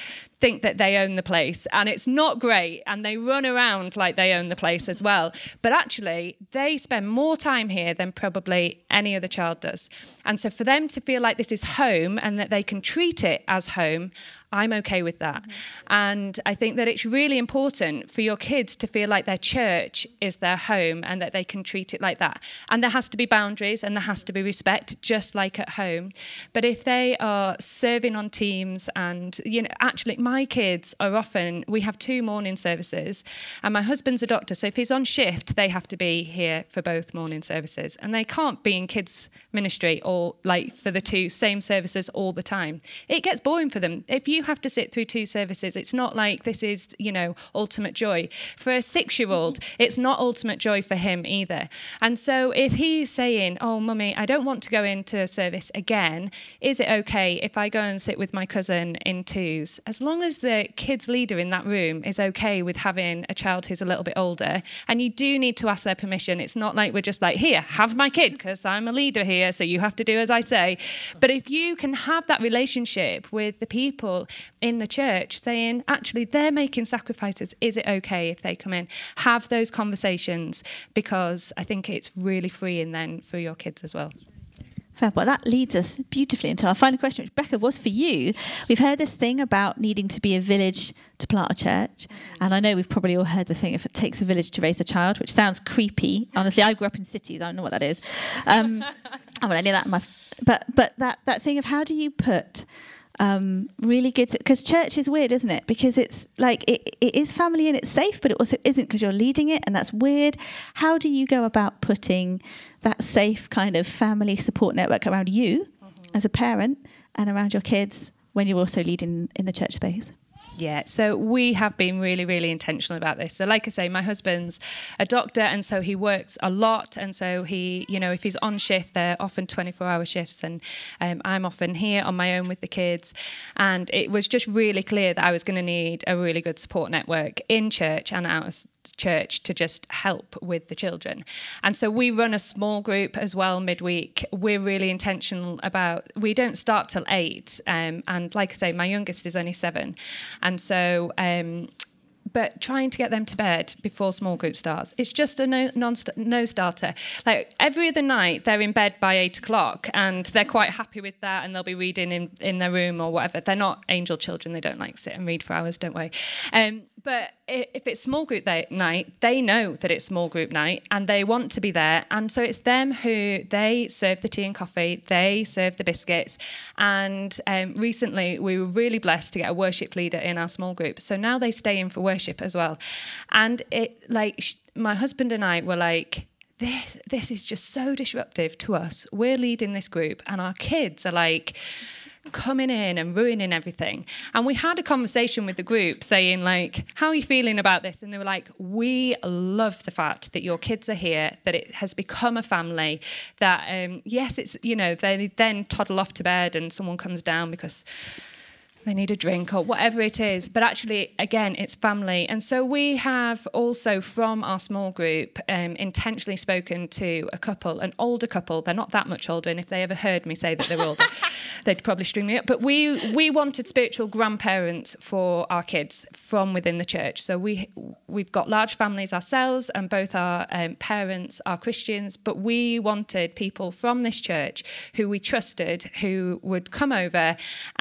think that they own the place, and it's not great, and they run around like they own the place as well. But actually, they spend more time here than probably any other child does. And so for them to feel like this is home and that they can treat it as home, I'm okay with that. Mm-hmm. And I think that it's really important for your kids to feel like their church is their home and that they can treat it like that. And there has to be boundaries and there has to be respect, just like at home. But if they are serving on teams and, you know, actually my kids are often, we have two morning services and my husband's a doctor. So if he's on shift, they have to be here for both morning services. And they can't be in kids ministry or like for the two same services all the time. It gets boring for them. If you have to sit through two services, it's not like this is, you know, ultimate joy. For a six-year-old, it's not ultimate joy for him either. And so if he's saying, oh, mummy, I don't want to go into a service again, is it okay if I go and sit with my cousin in twos? As long as the kids leader in that room is okay with having a child who's a little bit older, and you do need to ask their permission. It's not like we're just like, here, have my kid, because I'm a leader here, so you have to do as I say. But if you can have that relationship with the people in the church saying, actually, they're making sacrifices. Is it okay if they come in? Have those conversations, because I think it's really freeing then for your kids as well. Fab. Well, that leads us beautifully into our final question, which, Becca, was for you. We've heard this thing about needing to be a village to plant a church. And I know we've probably all heard the thing, if it takes a village to raise a child, which sounds creepy. Honestly, I grew up in cities. I don't know what that is. Um, I mean, I knew that in my... But, but that, that thing of how do you put... Um, really good, because church is weird, isn't it? Because it's like it, it is family and it's safe, but it also isn't because you're leading it, and that's weird. How do you go about putting that safe kind of family support network around you mm-hmm. as a parent and around your kids when you're also leading in the church space? Yeah, so we have been really, really intentional about this. So like I say, my husband's a doctor, and so he works a lot. And so he, you know, if he's on shift, they're often twenty-four hour shifts. And um, I'm often here on my own with the kids. And it was just really clear that I was going to need a really good support network in church and out of church to just help with the children. And so we run a small group as well midweek. We're really intentional about, we don't start till eight. Um, and like I say, my youngest is only seven. And so, um, but trying to get them to bed before small group starts, it's just a no, non, no starter. Like every other night, they're in bed by eight o'clock and they're quite happy with that, and they'll be reading in, in their room or whatever. They're not angel children. They don't like sit and read for hours, don't worry. Um, but if it's small group night, they know that it's small group night and they want to be there. And so it's them who, they serve the tea and coffee, they serve the biscuits. And um, recently we were really blessed to get a worship leader in our small group. So now they stay in for worship as well. And it, like, sh- my husband and I were like, this, this is just so disruptive to us. We're leading this group and our kids are like, coming in and ruining everything. And we had a conversation with the group saying, like, how are you feeling about this? And they were like, we love the fact that your kids are here, that it has become a family, that um yes, it's, you know, they then toddle off to bed and someone comes down because they need a drink or whatever it is. But actually, again, it's family. And so we have also, from our small group, um, intentionally spoken to a couple, an older couple. They're not that much older. And if they ever heard me say that they're older, they'd probably string me up. But we we wanted spiritual grandparents for our kids from within the church. So we, we've got large families ourselves, and both our um, parents are Christians. But we wanted people from this church who we trusted, who would come over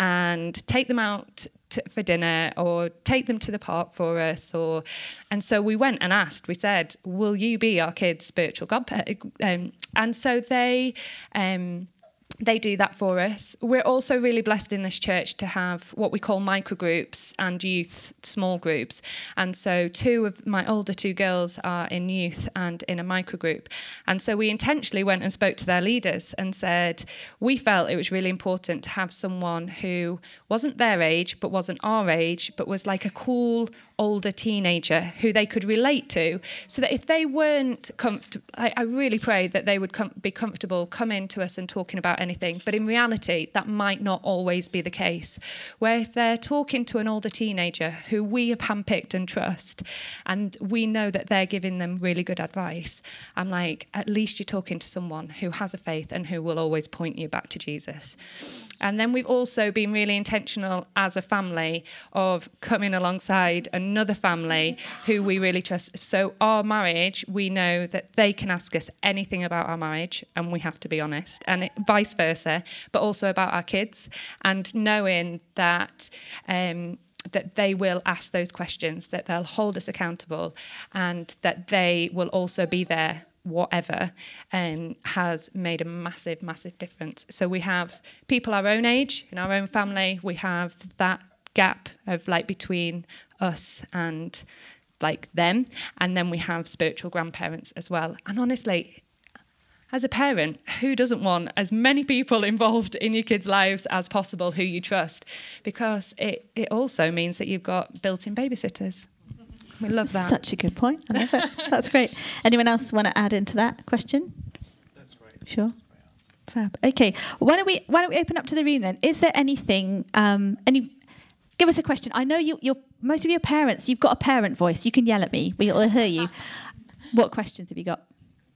and take them out to, for dinner or take them to the park for us. Or and so we went and asked, we said, will you be our kids' spiritual godparent? Um, and so they... Um, They do that for us. We're also really blessed in this church to have what we call microgroups and youth small groups. And so two of my older two girls are in youth and in a microgroup. And so we intentionally went and spoke to their leaders and said, we felt it was really important to have someone who wasn't their age, but wasn't our age, but was like a cool older teenager who they could relate to, so that if they weren't comfortable, I, I really pray that they would com- be comfortable coming to us and talking about anything. But in reality, that might not always be the case. Where if they're talking to an older teenager who we have handpicked and trust, and we know that they're giving them really good advice, I'm like, at least you're talking to someone who has a faith and who will always point you back to Jesus. And then we've also been really intentional as a family of coming alongside another family who we really trust. So our marriage, we know that they can ask us anything about our marriage and we have to be honest, and it, vice versa, but also about our kids, and knowing that um, that they will ask those questions, that they'll hold us accountable, and that they will also be there whatever, um, has made a massive, massive difference. So we have people our own age in our own family. We have that gap of like between us and like them. And then we have spiritual grandparents as well. And honestly, as a parent, who doesn't want as many people involved in your kids' lives as possible who you trust? Because it, it also means that you've got built-in babysitters. We love that. Such a good point. I love it. That's great. Anyone else want to add into that question? That's great. Sure. Fab. Okay. Why don't we Why don't we open up to the room then? Is there anything? Um, any? Give us a question. I know you. You're most of your parents. You've got a parent voice. You can yell at me. We'll hear you. What questions have you got?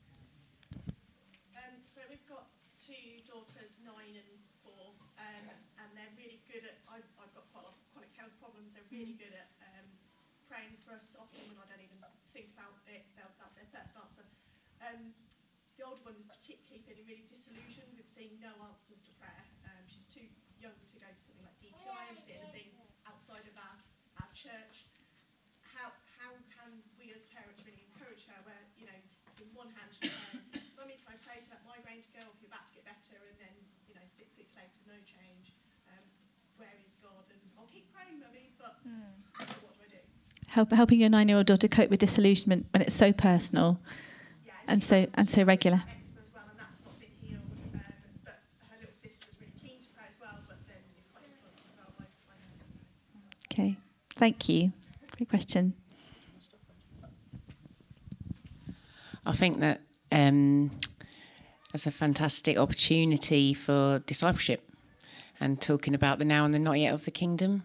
Um, so we've got two daughters, nine and four, um, and they're really good at. I've, I've got quite a lot of chronic health problems. They're really good at um, praying for us often when I don't even think about it. They'll, that's their first answer. Um, the older one particularly feeling really disillusioned with seeing no answers to prayer. Um, she's too young to go to something like D T I and see anything outside of our, our church. How how can we as parents really encourage her where, you know, in one hand she's saying, Mummy, can I pray for that migraine to go off, you're about to get better, and then, you know, six weeks later, no change. Um, where is God? And I'll keep praying, Mummy, but mm. what do I do? Help, helping your nine-year-old daughter cope with disillusionment when it's so personal, yeah, and, and so and so regular. Eczema as well, and that's not been healed. Um, but her little sister's really keen to pray as well, but then it's quite influenced as well by, by her. Okay, thank you. Great question. I think that um, that's a fantastic opportunity for discipleship and talking about the now and the not yet of the kingdom.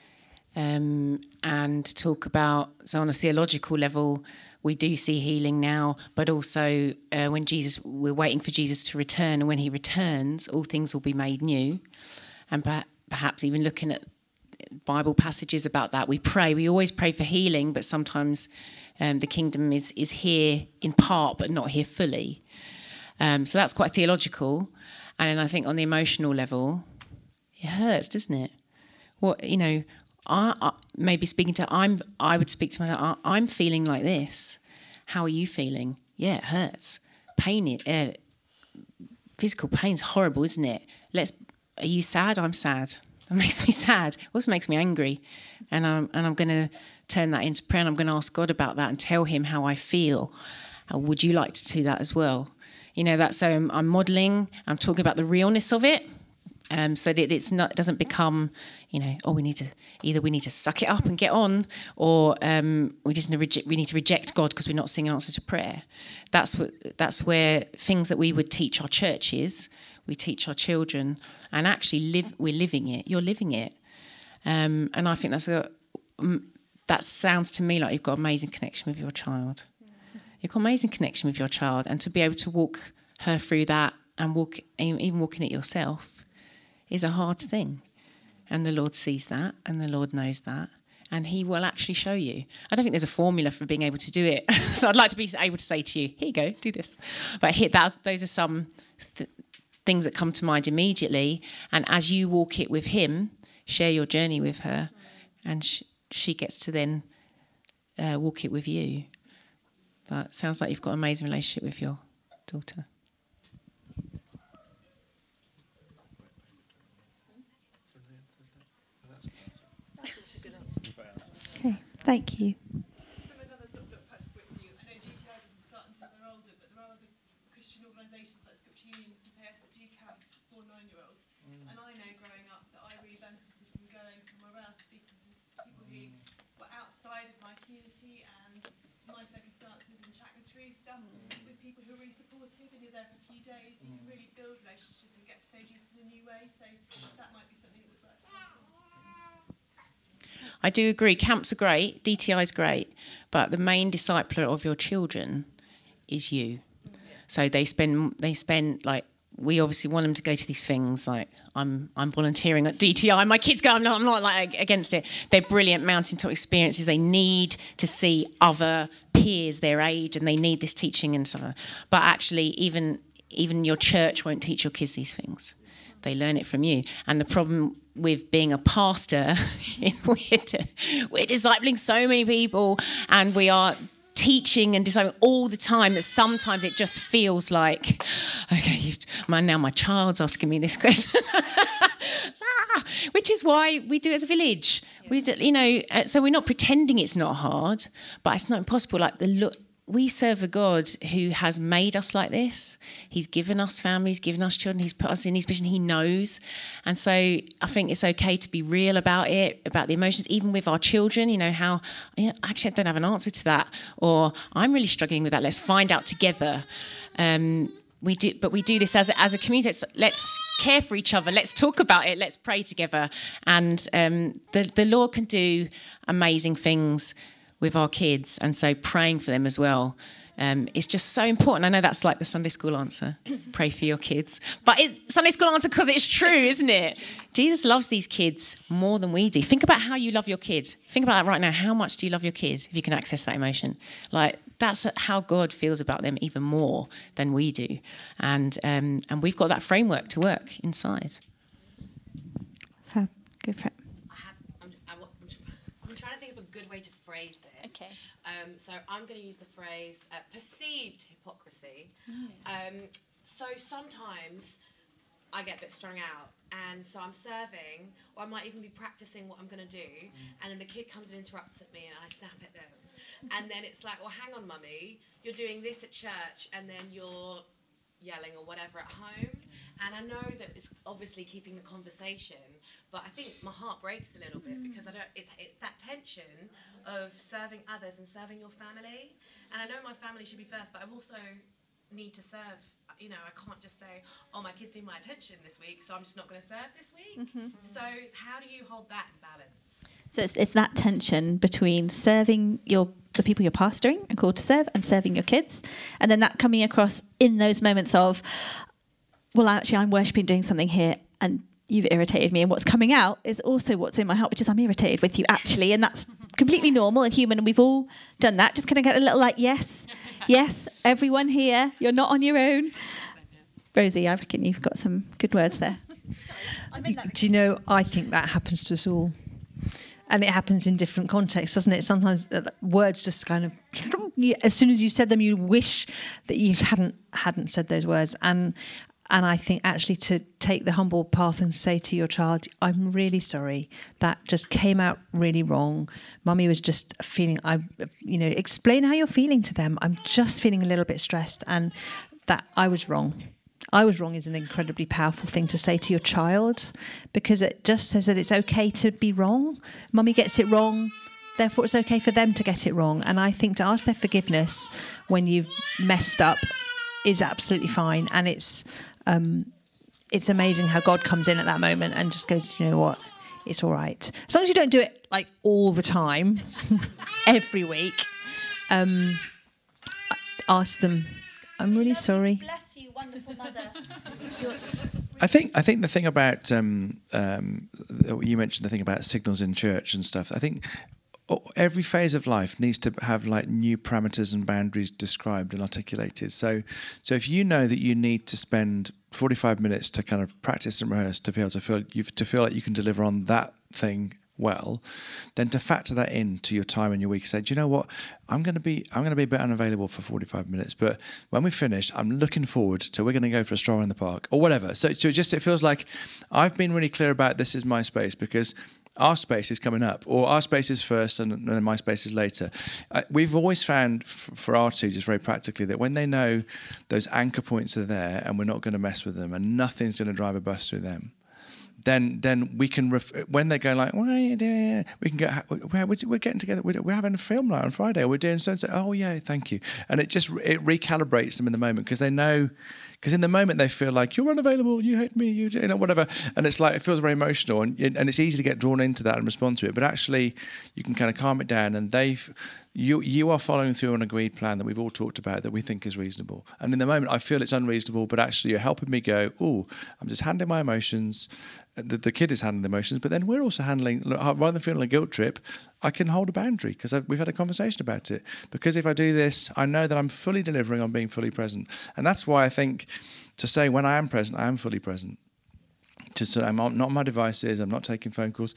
Um, and talk about, so on a theological level, we do see healing now, but also uh, when Jesus, we're waiting for Jesus to return, and when he returns, all things will be made new. And per- perhaps even looking at Bible passages about that, we pray, we always pray for healing, but sometimes um, the kingdom is, is here in part, but not here fully. Um, so that's quite theological. And then I think on the emotional level, it hurts, doesn't it? What, you know, I, I maybe speaking to I'm I would speak to myself, I, I'm feeling like this. How are you feeling? Yeah, it hurts. Pain, uh, physical pain's horrible, isn't it? Let's. Are you sad? I'm sad. That makes me sad. It also makes me angry, and I'm and I'm going to turn that into prayer. And I'm going to ask God about that and tell Him how I feel. Uh, would you like to do that as well? You know, that's so I'm, I'm modelling. I'm talking about the realness of it. Um, so that it's not, it doesn't become, you know, oh, we need to, either we need to suck it up and get on, or um, we just need to reject, we need to reject God because we're not singing answer to prayer. That's what, that's where things that we would teach our churches, we teach our children, and actually live, we're living it. You're living it, um, and I think that's a, um, that sounds to me like you've got amazing connection with your child. You've got amazing connection with your child, and to be able to walk her through that and walk, even walking it yourself, is a hard thing. And the Lord sees that, and the Lord knows that, and He will actually show you. I don't think there's a formula for being able to do it. So I'd like to be able to say to you, here you go, do this. But here, that, those are some th- things that come to mind immediately. And as you walk it with Him, share your journey with her, and sh- she gets to then uh, walk it with you. But it sounds like you've got an amazing relationship with your daughter. Okay, thank you. Just from another sort of practical point of view, I know G T I doesn't start until they're older, but there are other Christian organisations like Scripture Unions and P S that do camps for nine-year-olds. Mm. And I know growing up that I really benefited from going somewhere else, speaking to people who were outside of my community and my circumstances and chatting through stuff mm. with people who were really supportive supportive and you're there for a few days, you can really build relationships and get to know Jesus in a new way. So that might be something that would work for us. I do agree. Camps are great. D T I is great. But the main discipler of your children is you. So they spend, they spend like, we obviously want them to go to these things. Like I'm, I'm volunteering at D T I. My kids go. I'm not, I'm not like against it. They're brilliant mountaintop experiences. They need to see other peers their age, and they need this teaching and so on. But actually, even even your church won't teach your kids these things. They learn it from you. And the problem with being a pastor is we're, we're discipling so many people, and we are teaching and deciding all the time that sometimes it just feels like, okay, you've, man, now my child's asking me this question. ah, which is why we do it as a village. Yeah. We, do, you know, so we're not pretending it's not hard, but it's not impossible. Like the look, we serve a God who has made us like this. He's given us families, given us children. He's put us in his vision. He knows. And so I think it's okay to be real about it, about the emotions, even with our children, you know, how, you know, actually I don't have an answer to that. Or I'm really struggling with that. Let's find out together. Um, we do, but we do this as a, as a community. Let's, let's care for each other. Let's talk about it. Let's pray together. And um, the, the Lord can do amazing things with our kids, and so praying for them as well um, is just so important. I know that's like the Sunday school answer, pray for your kids, but it's Sunday school answer because it's true, isn't it? Jesus loves these kids more than we do. Think about how you love your kid. Think about that right now. How much do you love your kid if you can access that emotion? Like that's how God feels about them even more than we do, and um, and we've got that framework to work inside. Fab. Go for it. I have, I'm, I'm, I'm trying to think of a good way to phrase this. Okay. Um, so I'm going to use the phrase uh, perceived hypocrisy. Mm. Um, so sometimes I get a bit strung out, and so I'm serving, or I might even be practicing what I'm going to do, and then the kid comes and interrupts at me, and I snap at them. And then it's like, well, hang on, mummy, you're doing this at church, and then you're yelling or whatever at home. And I know that it's obviously keeping the conversation, but I think my heart breaks a little bit because I don't. It's it's that tension of serving others and serving your family. And I know my family should be first, but I also need to serve. You know, I can't just say, "Oh, my kid's doing my attention this week, so I'm just not going to serve this week." Mm-hmm. So, it's how do you hold that in balance? So it's it's that tension between serving your the people you're pastoring and called to serve, and serving your kids, and then that coming across in those moments of, well, actually, I'm worshipping, doing something here, and you've irritated me, and what's coming out is also what's in my heart, which is I'm irritated with you, actually, and that's completely normal and human, and we've all done that. Just kind of get a little like, yes, yes, everyone here, you're not on your own. Rosie, I reckon you've got some good words there. Do you know, I think that happens to us all. And it happens in different contexts, doesn't it? Sometimes words just kind of, as soon as you said them, you wish that you hadn't hadn't said those words. And and I think actually to take the humble path and say to your child, I'm really sorry, that just came out really wrong. Mummy was just feeling, I, you know, explain how you're feeling to them. I'm just feeling a little bit stressed, and that I was wrong. I was wrong is an incredibly powerful thing to say to your child, because it just says that it's okay to be wrong. Mummy gets it wrong, therefore it's okay for them to get it wrong. And I think to ask their forgiveness when you've messed up is absolutely fine. And it's um, it's amazing how God comes in at that moment and just goes, you know what, it's all right. As long as you don't do it like all the time, every week, um, ask them, I'm really sorry. Bless you, wonderful mother. I think I think the thing about um, um, you mentioned the thing about signals in church and stuff. I think every phase of life needs to have like new parameters and boundaries described and articulated. So, so if you know that you need to spend forty-five minutes to kind of practice and rehearse to be able to feel you to feel like you can deliver on that thing well, then to factor that into your time and your week. Say, do you know what? I'm going to be I'm going to be a bit unavailable for forty-five minutes, but when we finish, I'm looking forward to we're going to go for a stroll in the park or whatever. So, so it just it feels like I've been really clear about this is my space because our space is coming up, or our space is first and then my space is later. Uh, we've always found f- for our two, just very practically, that when they know those anchor points are there and we're not going to mess with them and nothing's going to drive a bus through them, then then we can ref- when they go like, what are you doing? We can go, we're, we're getting together. We're having a film night on Friday. Or we're doing so and so. Oh yeah, thank you. And it just it recalibrates them in the moment because they know. Because in the moment they feel like you're unavailable, you hate me, you, you know, whatever, and it's like it feels very emotional, and and it's easy to get drawn into that and respond to it. But actually, you can kind of calm it down, and they've you you are following through an agreed plan that we've all talked about that we think is reasonable. And in the moment, I feel it's unreasonable, but actually you're helping me go, oh, I'm just handling my emotions. The, the kid is handling the emotions, but then we're also handling, rather than feeling a guilt trip, I can hold a boundary because we've had a conversation about it. Because if I do this, I know that I'm fully delivering on being fully present. And that's why I think to say when I am present, I am fully present. To say I'm not on my devices, I'm not taking phone calls.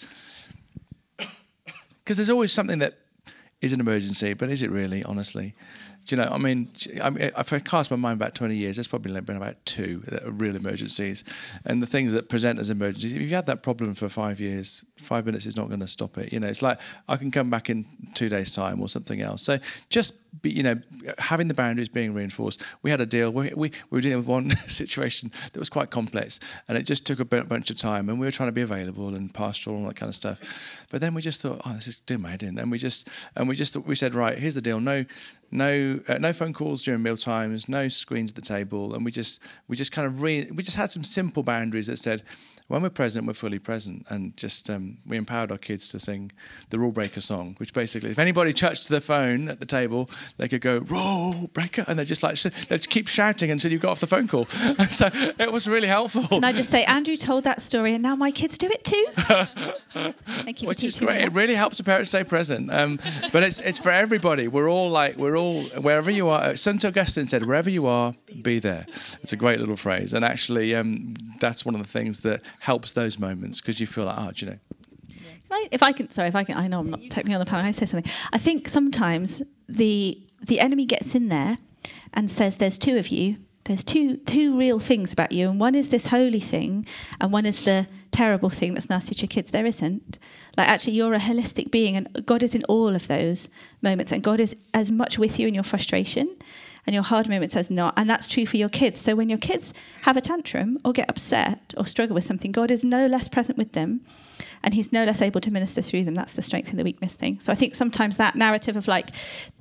Because there's always something that is an emergency, but is it really, honestly? Do you know, I mean, I mean, if I cast my mind back twenty years, there's probably been about two that are real emergencies. And the things that present as emergencies, if you've had that problem for five years, five minutes is not going to stop it. You know, it's like I can come back in two days' time or something else. So just, be, you know, having the boundaries being reinforced. We had a deal. We, we, we were dealing with one situation that was quite complex, and it just took a bunch of time, and we were trying to be available and pastoral and all that kind of stuff. But then we just thought, oh, this is doing my head in. And we just, and we just, we said, right, here's the deal. No, No, uh, no phone calls during meal times, no screens at the table, and we just we just kind of re- we just had some simple boundaries that said, when we're present, we're fully present, and just um, we empowered our kids to sing the Rule Breaker song, which basically, if anybody touched their phone at the table, they could go Rule Breaker, and they just like they just keep shouting until you got off the phone call. And so it was really helpful. And I just say, Andrew told that story, and now my kids do it too. Thank you. Which is great. It really helps the parents stay present. Um, but it's it's for everybody. We're all like we're all wherever you are. Saint Augustine said, "Wherever you are, be there." It's a great little phrase, and actually, um, that's one of the things that helps those moments because you feel like, oh, do you know. If I can, sorry, if I can, I know I'm not technically on the panel. I say something. I think sometimes the the enemy gets in there and says, "There's two of you. There's two two real things about you, and one is this holy thing, and one is the terrible thing that's nasty to your kids." There isn't. Like, actually, you're a holistic being, and God is in all of those moments, and God is as much with you in your frustration and your hard moments as not, and that's true for your kids. So when your kids have a tantrum or get upset or struggle with something, God is no less present with them, and he's no less able to minister through them. That's the strength and the weakness thing. So I think sometimes that narrative of like,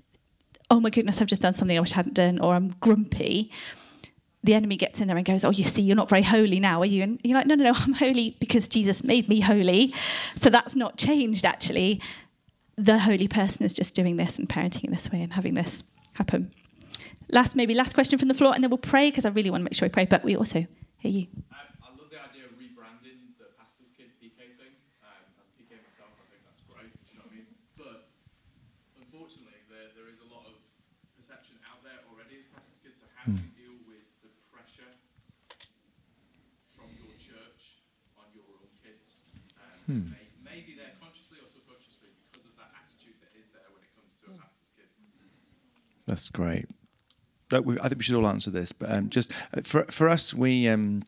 oh my goodness, I've just done something I wish I hadn't done, or I'm grumpy, the enemy gets in there and goes, oh, you see, you're not very holy now, are you? And you're like, no, no, no, I'm holy because Jesus made me holy. So that's not changed, actually. The holy person is just doing this and parenting in this way and having this happen. Last, maybe last question from the floor, and then we'll pray, because I really want to make sure we pray, but we also hear you. Um, I love the idea of rebranding the pastor's kid P K thing. Um, as a P K myself, I think that's great, do you know what I mean? But unfortunately, there, there is a lot of perception out there already as pastor's kids, so how do you deal with the pressure from your church on your own kids? Um, Hmm. maybe, maybe they're consciously or subconsciously because of that attitude that is there when it comes to a pastor's kid. That's great. That we, I think we should all answer this, but um, just for for us, we um,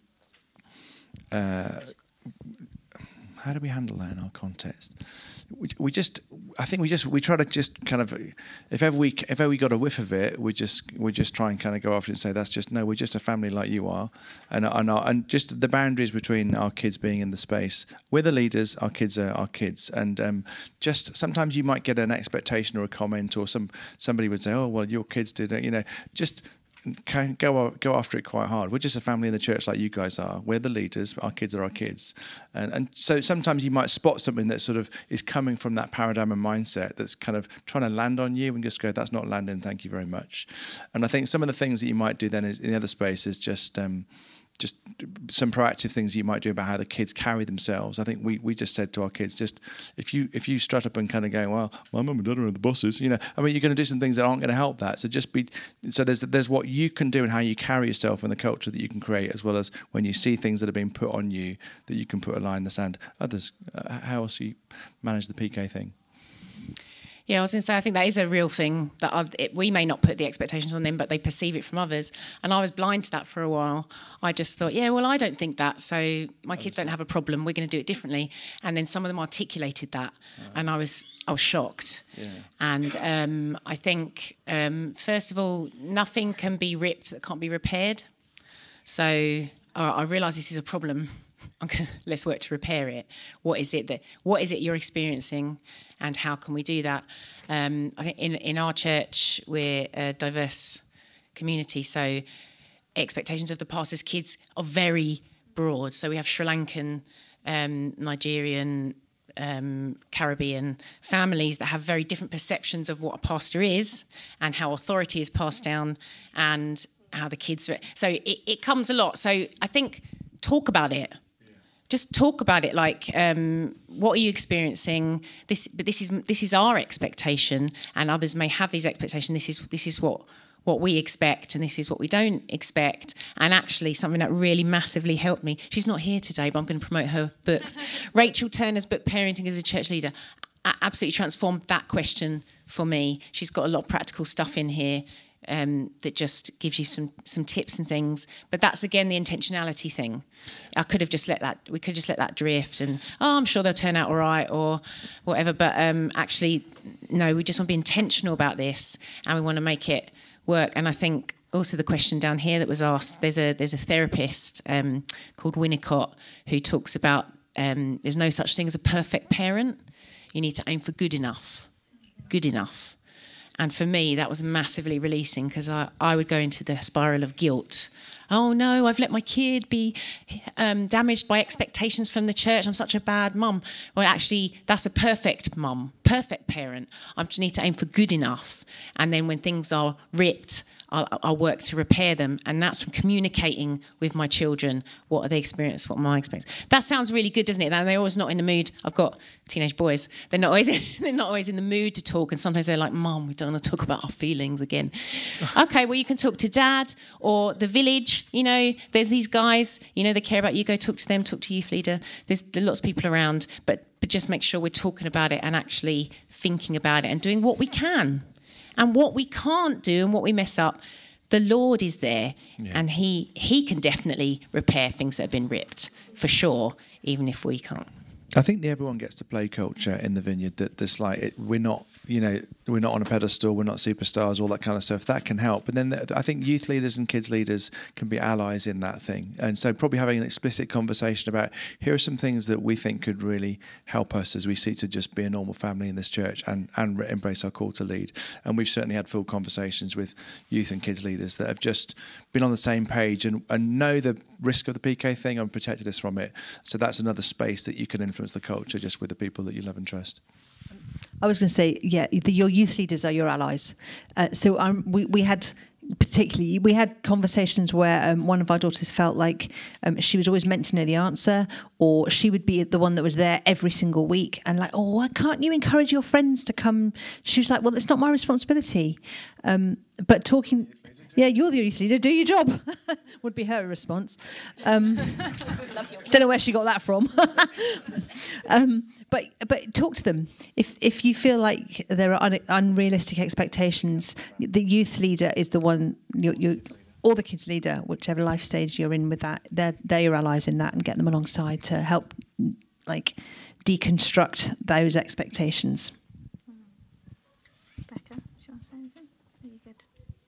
uh, how do we handle that in our context? We, we just, I think we just we try to just kind of, if ever we if ever we got a whiff of it, we just we just try and kind of go after it and say that's just no, we're just a family like you are, and and our, and just the boundaries between our kids being in the space. We're the leaders, our kids are our kids, and um, just sometimes you might get an expectation or a comment, or some somebody would say, oh well, your kids did it, you know, just. Can go go after it quite hard. We're just a family in the church like you guys are. We're the leaders. Our kids are our kids, and and so sometimes you might spot something that sort of is coming from that paradigm and mindset that's kind of trying to land on you, and just go, that's not landing. Thank you very much. And I think some of the things that you might do then is in the other space is just. Um, Just some proactive things you might do about how the kids carry themselves. I think we, we just said to our kids, just if you if you strut up and kind of go, well, my mum and dad are the bosses, you know, I mean, you're going to do some things that aren't going to help that. So just be, so there's there's what you can do and how you carry yourself and the culture that you can create, as well as when you see things that are being put on you, that you can put a line in the sand. Others, uh, how else do you manage the P K thing? Yeah, I was going to say, I think that is a real thing, that I've, it, we may not put the expectations on them, but they perceive it from others. And I was blind to that for a while. I just thought, yeah, well, I don't think that, so my kids don't have a problem, we're going to do it differently. And then some of them articulated that, right. and I was I was shocked. Yeah. And um, I think, um, first of all, nothing can be ripped that can't be repaired. So uh, I realise this is a problem. okay, let's work to repair it. What is it that what is it you're experiencing, and how can we do that? Um, I think in in our church we're a diverse community, so expectations of the pastor's kids are very broad. So we have Sri Lankan, um, Nigerian, um, Caribbean families that have very different perceptions of what a pastor is and how authority is passed down and how the kids are. So it, it comes a lot. So I think talk about it. Just talk about it. Like, um, what are you experiencing? This, but this is this is our expectation, and others may have these expectations. This is this is what. what we expect, and this is what we don't expect. And actually something that really massively helped me, she's not here today, but I'm going to promote her books. Rachel Turner's book, Parenting as a Church Leader, absolutely transformed that question for me. She's got a lot of practical stuff in here um, that just gives you some some tips and things. But that's, again, the intentionality thing. I could have just let that, we could just let that drift and, oh, I'm sure they'll turn out all right or whatever. But um, actually, no, we just want to be intentional about this, and we want to make it work. And I think also the question down here that was asked, there's a there's a therapist um, called Winnicott who talks about um, there's no such thing as a perfect parent. You need to aim for good enough, good enough. And for me, that was massively releasing, because I, I would go into the spiral of guilt. Oh no, I've let my kid be um, damaged by expectations from the church. I'm such a bad mum. Well, actually, that's a perfect mum, perfect parent. I just need to aim for good enough. And then when things are ripped, I'll, I'll work to repair them. And that's from communicating with my children. What are they experiencing? What am I experiencing? That sounds really good, doesn't it? And they're always not in the mood. I've got teenage boys. They're not always in, they're not always in the mood to talk. And sometimes they're like, Mum, we don't want to talk about our feelings again. Okay, well, you can talk to Dad or the village. You know, there's these guys, you know, they care about you. Go talk to them, talk to youth leader. There's, there's lots of people around. But, but just make sure we're talking about it and actually thinking about it and doing what we can. And what we can't do and what we mess up, the Lord is there, yeah. and he he can definitely repair things that have been ripped, for sure, even if we can't. I think the everyone gets to play culture in the Vineyard, that there's like, it, we're not, you know, we're not on a pedestal, we're not superstars, all that kind of stuff. That can help. But then the, I think youth leaders and kids leaders can be allies in that thing. And so probably having an explicit conversation about, here are some things that we think could really help us as we seek to just be a normal family in this church and, and embrace our call to lead. And we've certainly had full conversations with youth and kids leaders that have just been on the same page and, and know the risk of the P K thing and protected us from it. So that's another space that you can influence the culture just with the people that you love and trust. I was going to say, yeah, the, your youth leaders are your allies. Uh, so um, we, we had particularly, we had conversations where um, one of our daughters felt like um, she was always meant to know the answer, or she would be the one that was there every single week and like, oh, why can't you encourage your friends to come? She was like, well, it's not my responsibility. Um, but talking... Yeah, you're the youth leader, do your job, would be her response. Um, don't know where she got that from. um, but but talk to them. If if you feel like there are un- unrealistic expectations, the youth leader is the one, you, you, or the kids leader, whichever life stage you're in with that, they're, they're your allies in that, and get them alongside to help like deconstruct those expectations. Becca, do you want to say anything? Are you good?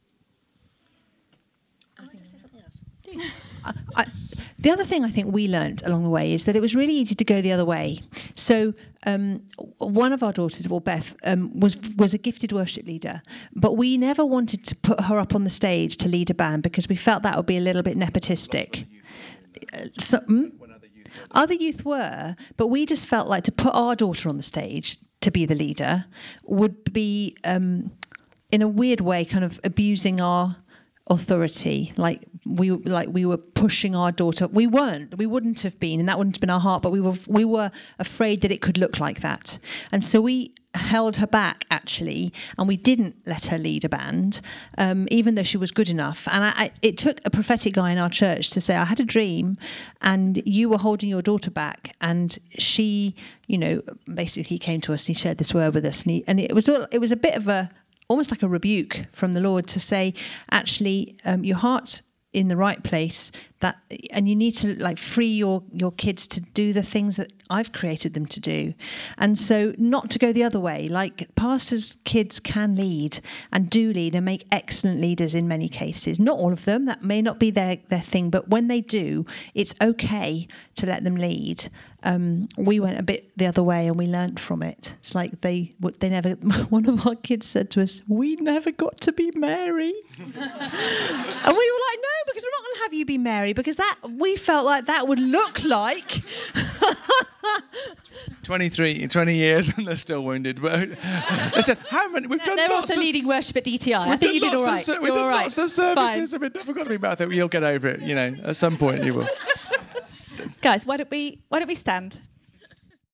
I, I, the other thing I think we learnt along the way is that it was really easy to go the other way. So um, one of our daughters, well, Beth, um, was was a gifted worship leader, but we never wanted to put her up on the stage to lead a band because we felt that would be a little bit nepotistic. So, mm, other youth were, but we just felt like to put our daughter on the stage to be the leader would be, um, in a weird way, kind of abusing our authority, like we like we were pushing our daughter. We weren't. We wouldn't have been, and that wouldn't have been our heart. But we were we were afraid that it could look like that, and so we held her back actually, and we didn't let her lead a band, um, even though she was good enough. And I, I, it took a prophetic guy in our church to say, "I had a dream, and you were holding your daughter back," and she, you know, basically came to us. He shared this word with us, and, he, and it was all, it was a bit of a almost like a rebuke from the Lord to say, actually, um, your heart's in the right place. that, and you need to like free your your kids to do the things that I've created them to do. And so not to go the other way. Like pastors' kids can lead and do lead and make excellent leaders in many cases. Not all of them, that may not be their, their thing, but when they do, it's okay to let them lead. Um, we went a bit the other way and we learnt from it. It's like they they never, one of our kids said to us, we never got to be Mary. And we were like, no, because we're not going to have you be Mary, because that we felt like that would look like... twenty-three, twenty years and they're still wounded. But I said, how many? We've done They're lots also of, leading worship at D T I. I we've think you done did all lots right. of ser- We've You're done all right. lots of It's services. fine. I mean, I forgot to be bad. You'll get over it. You know, at some point you will. Guys, why don't we why don't we stand?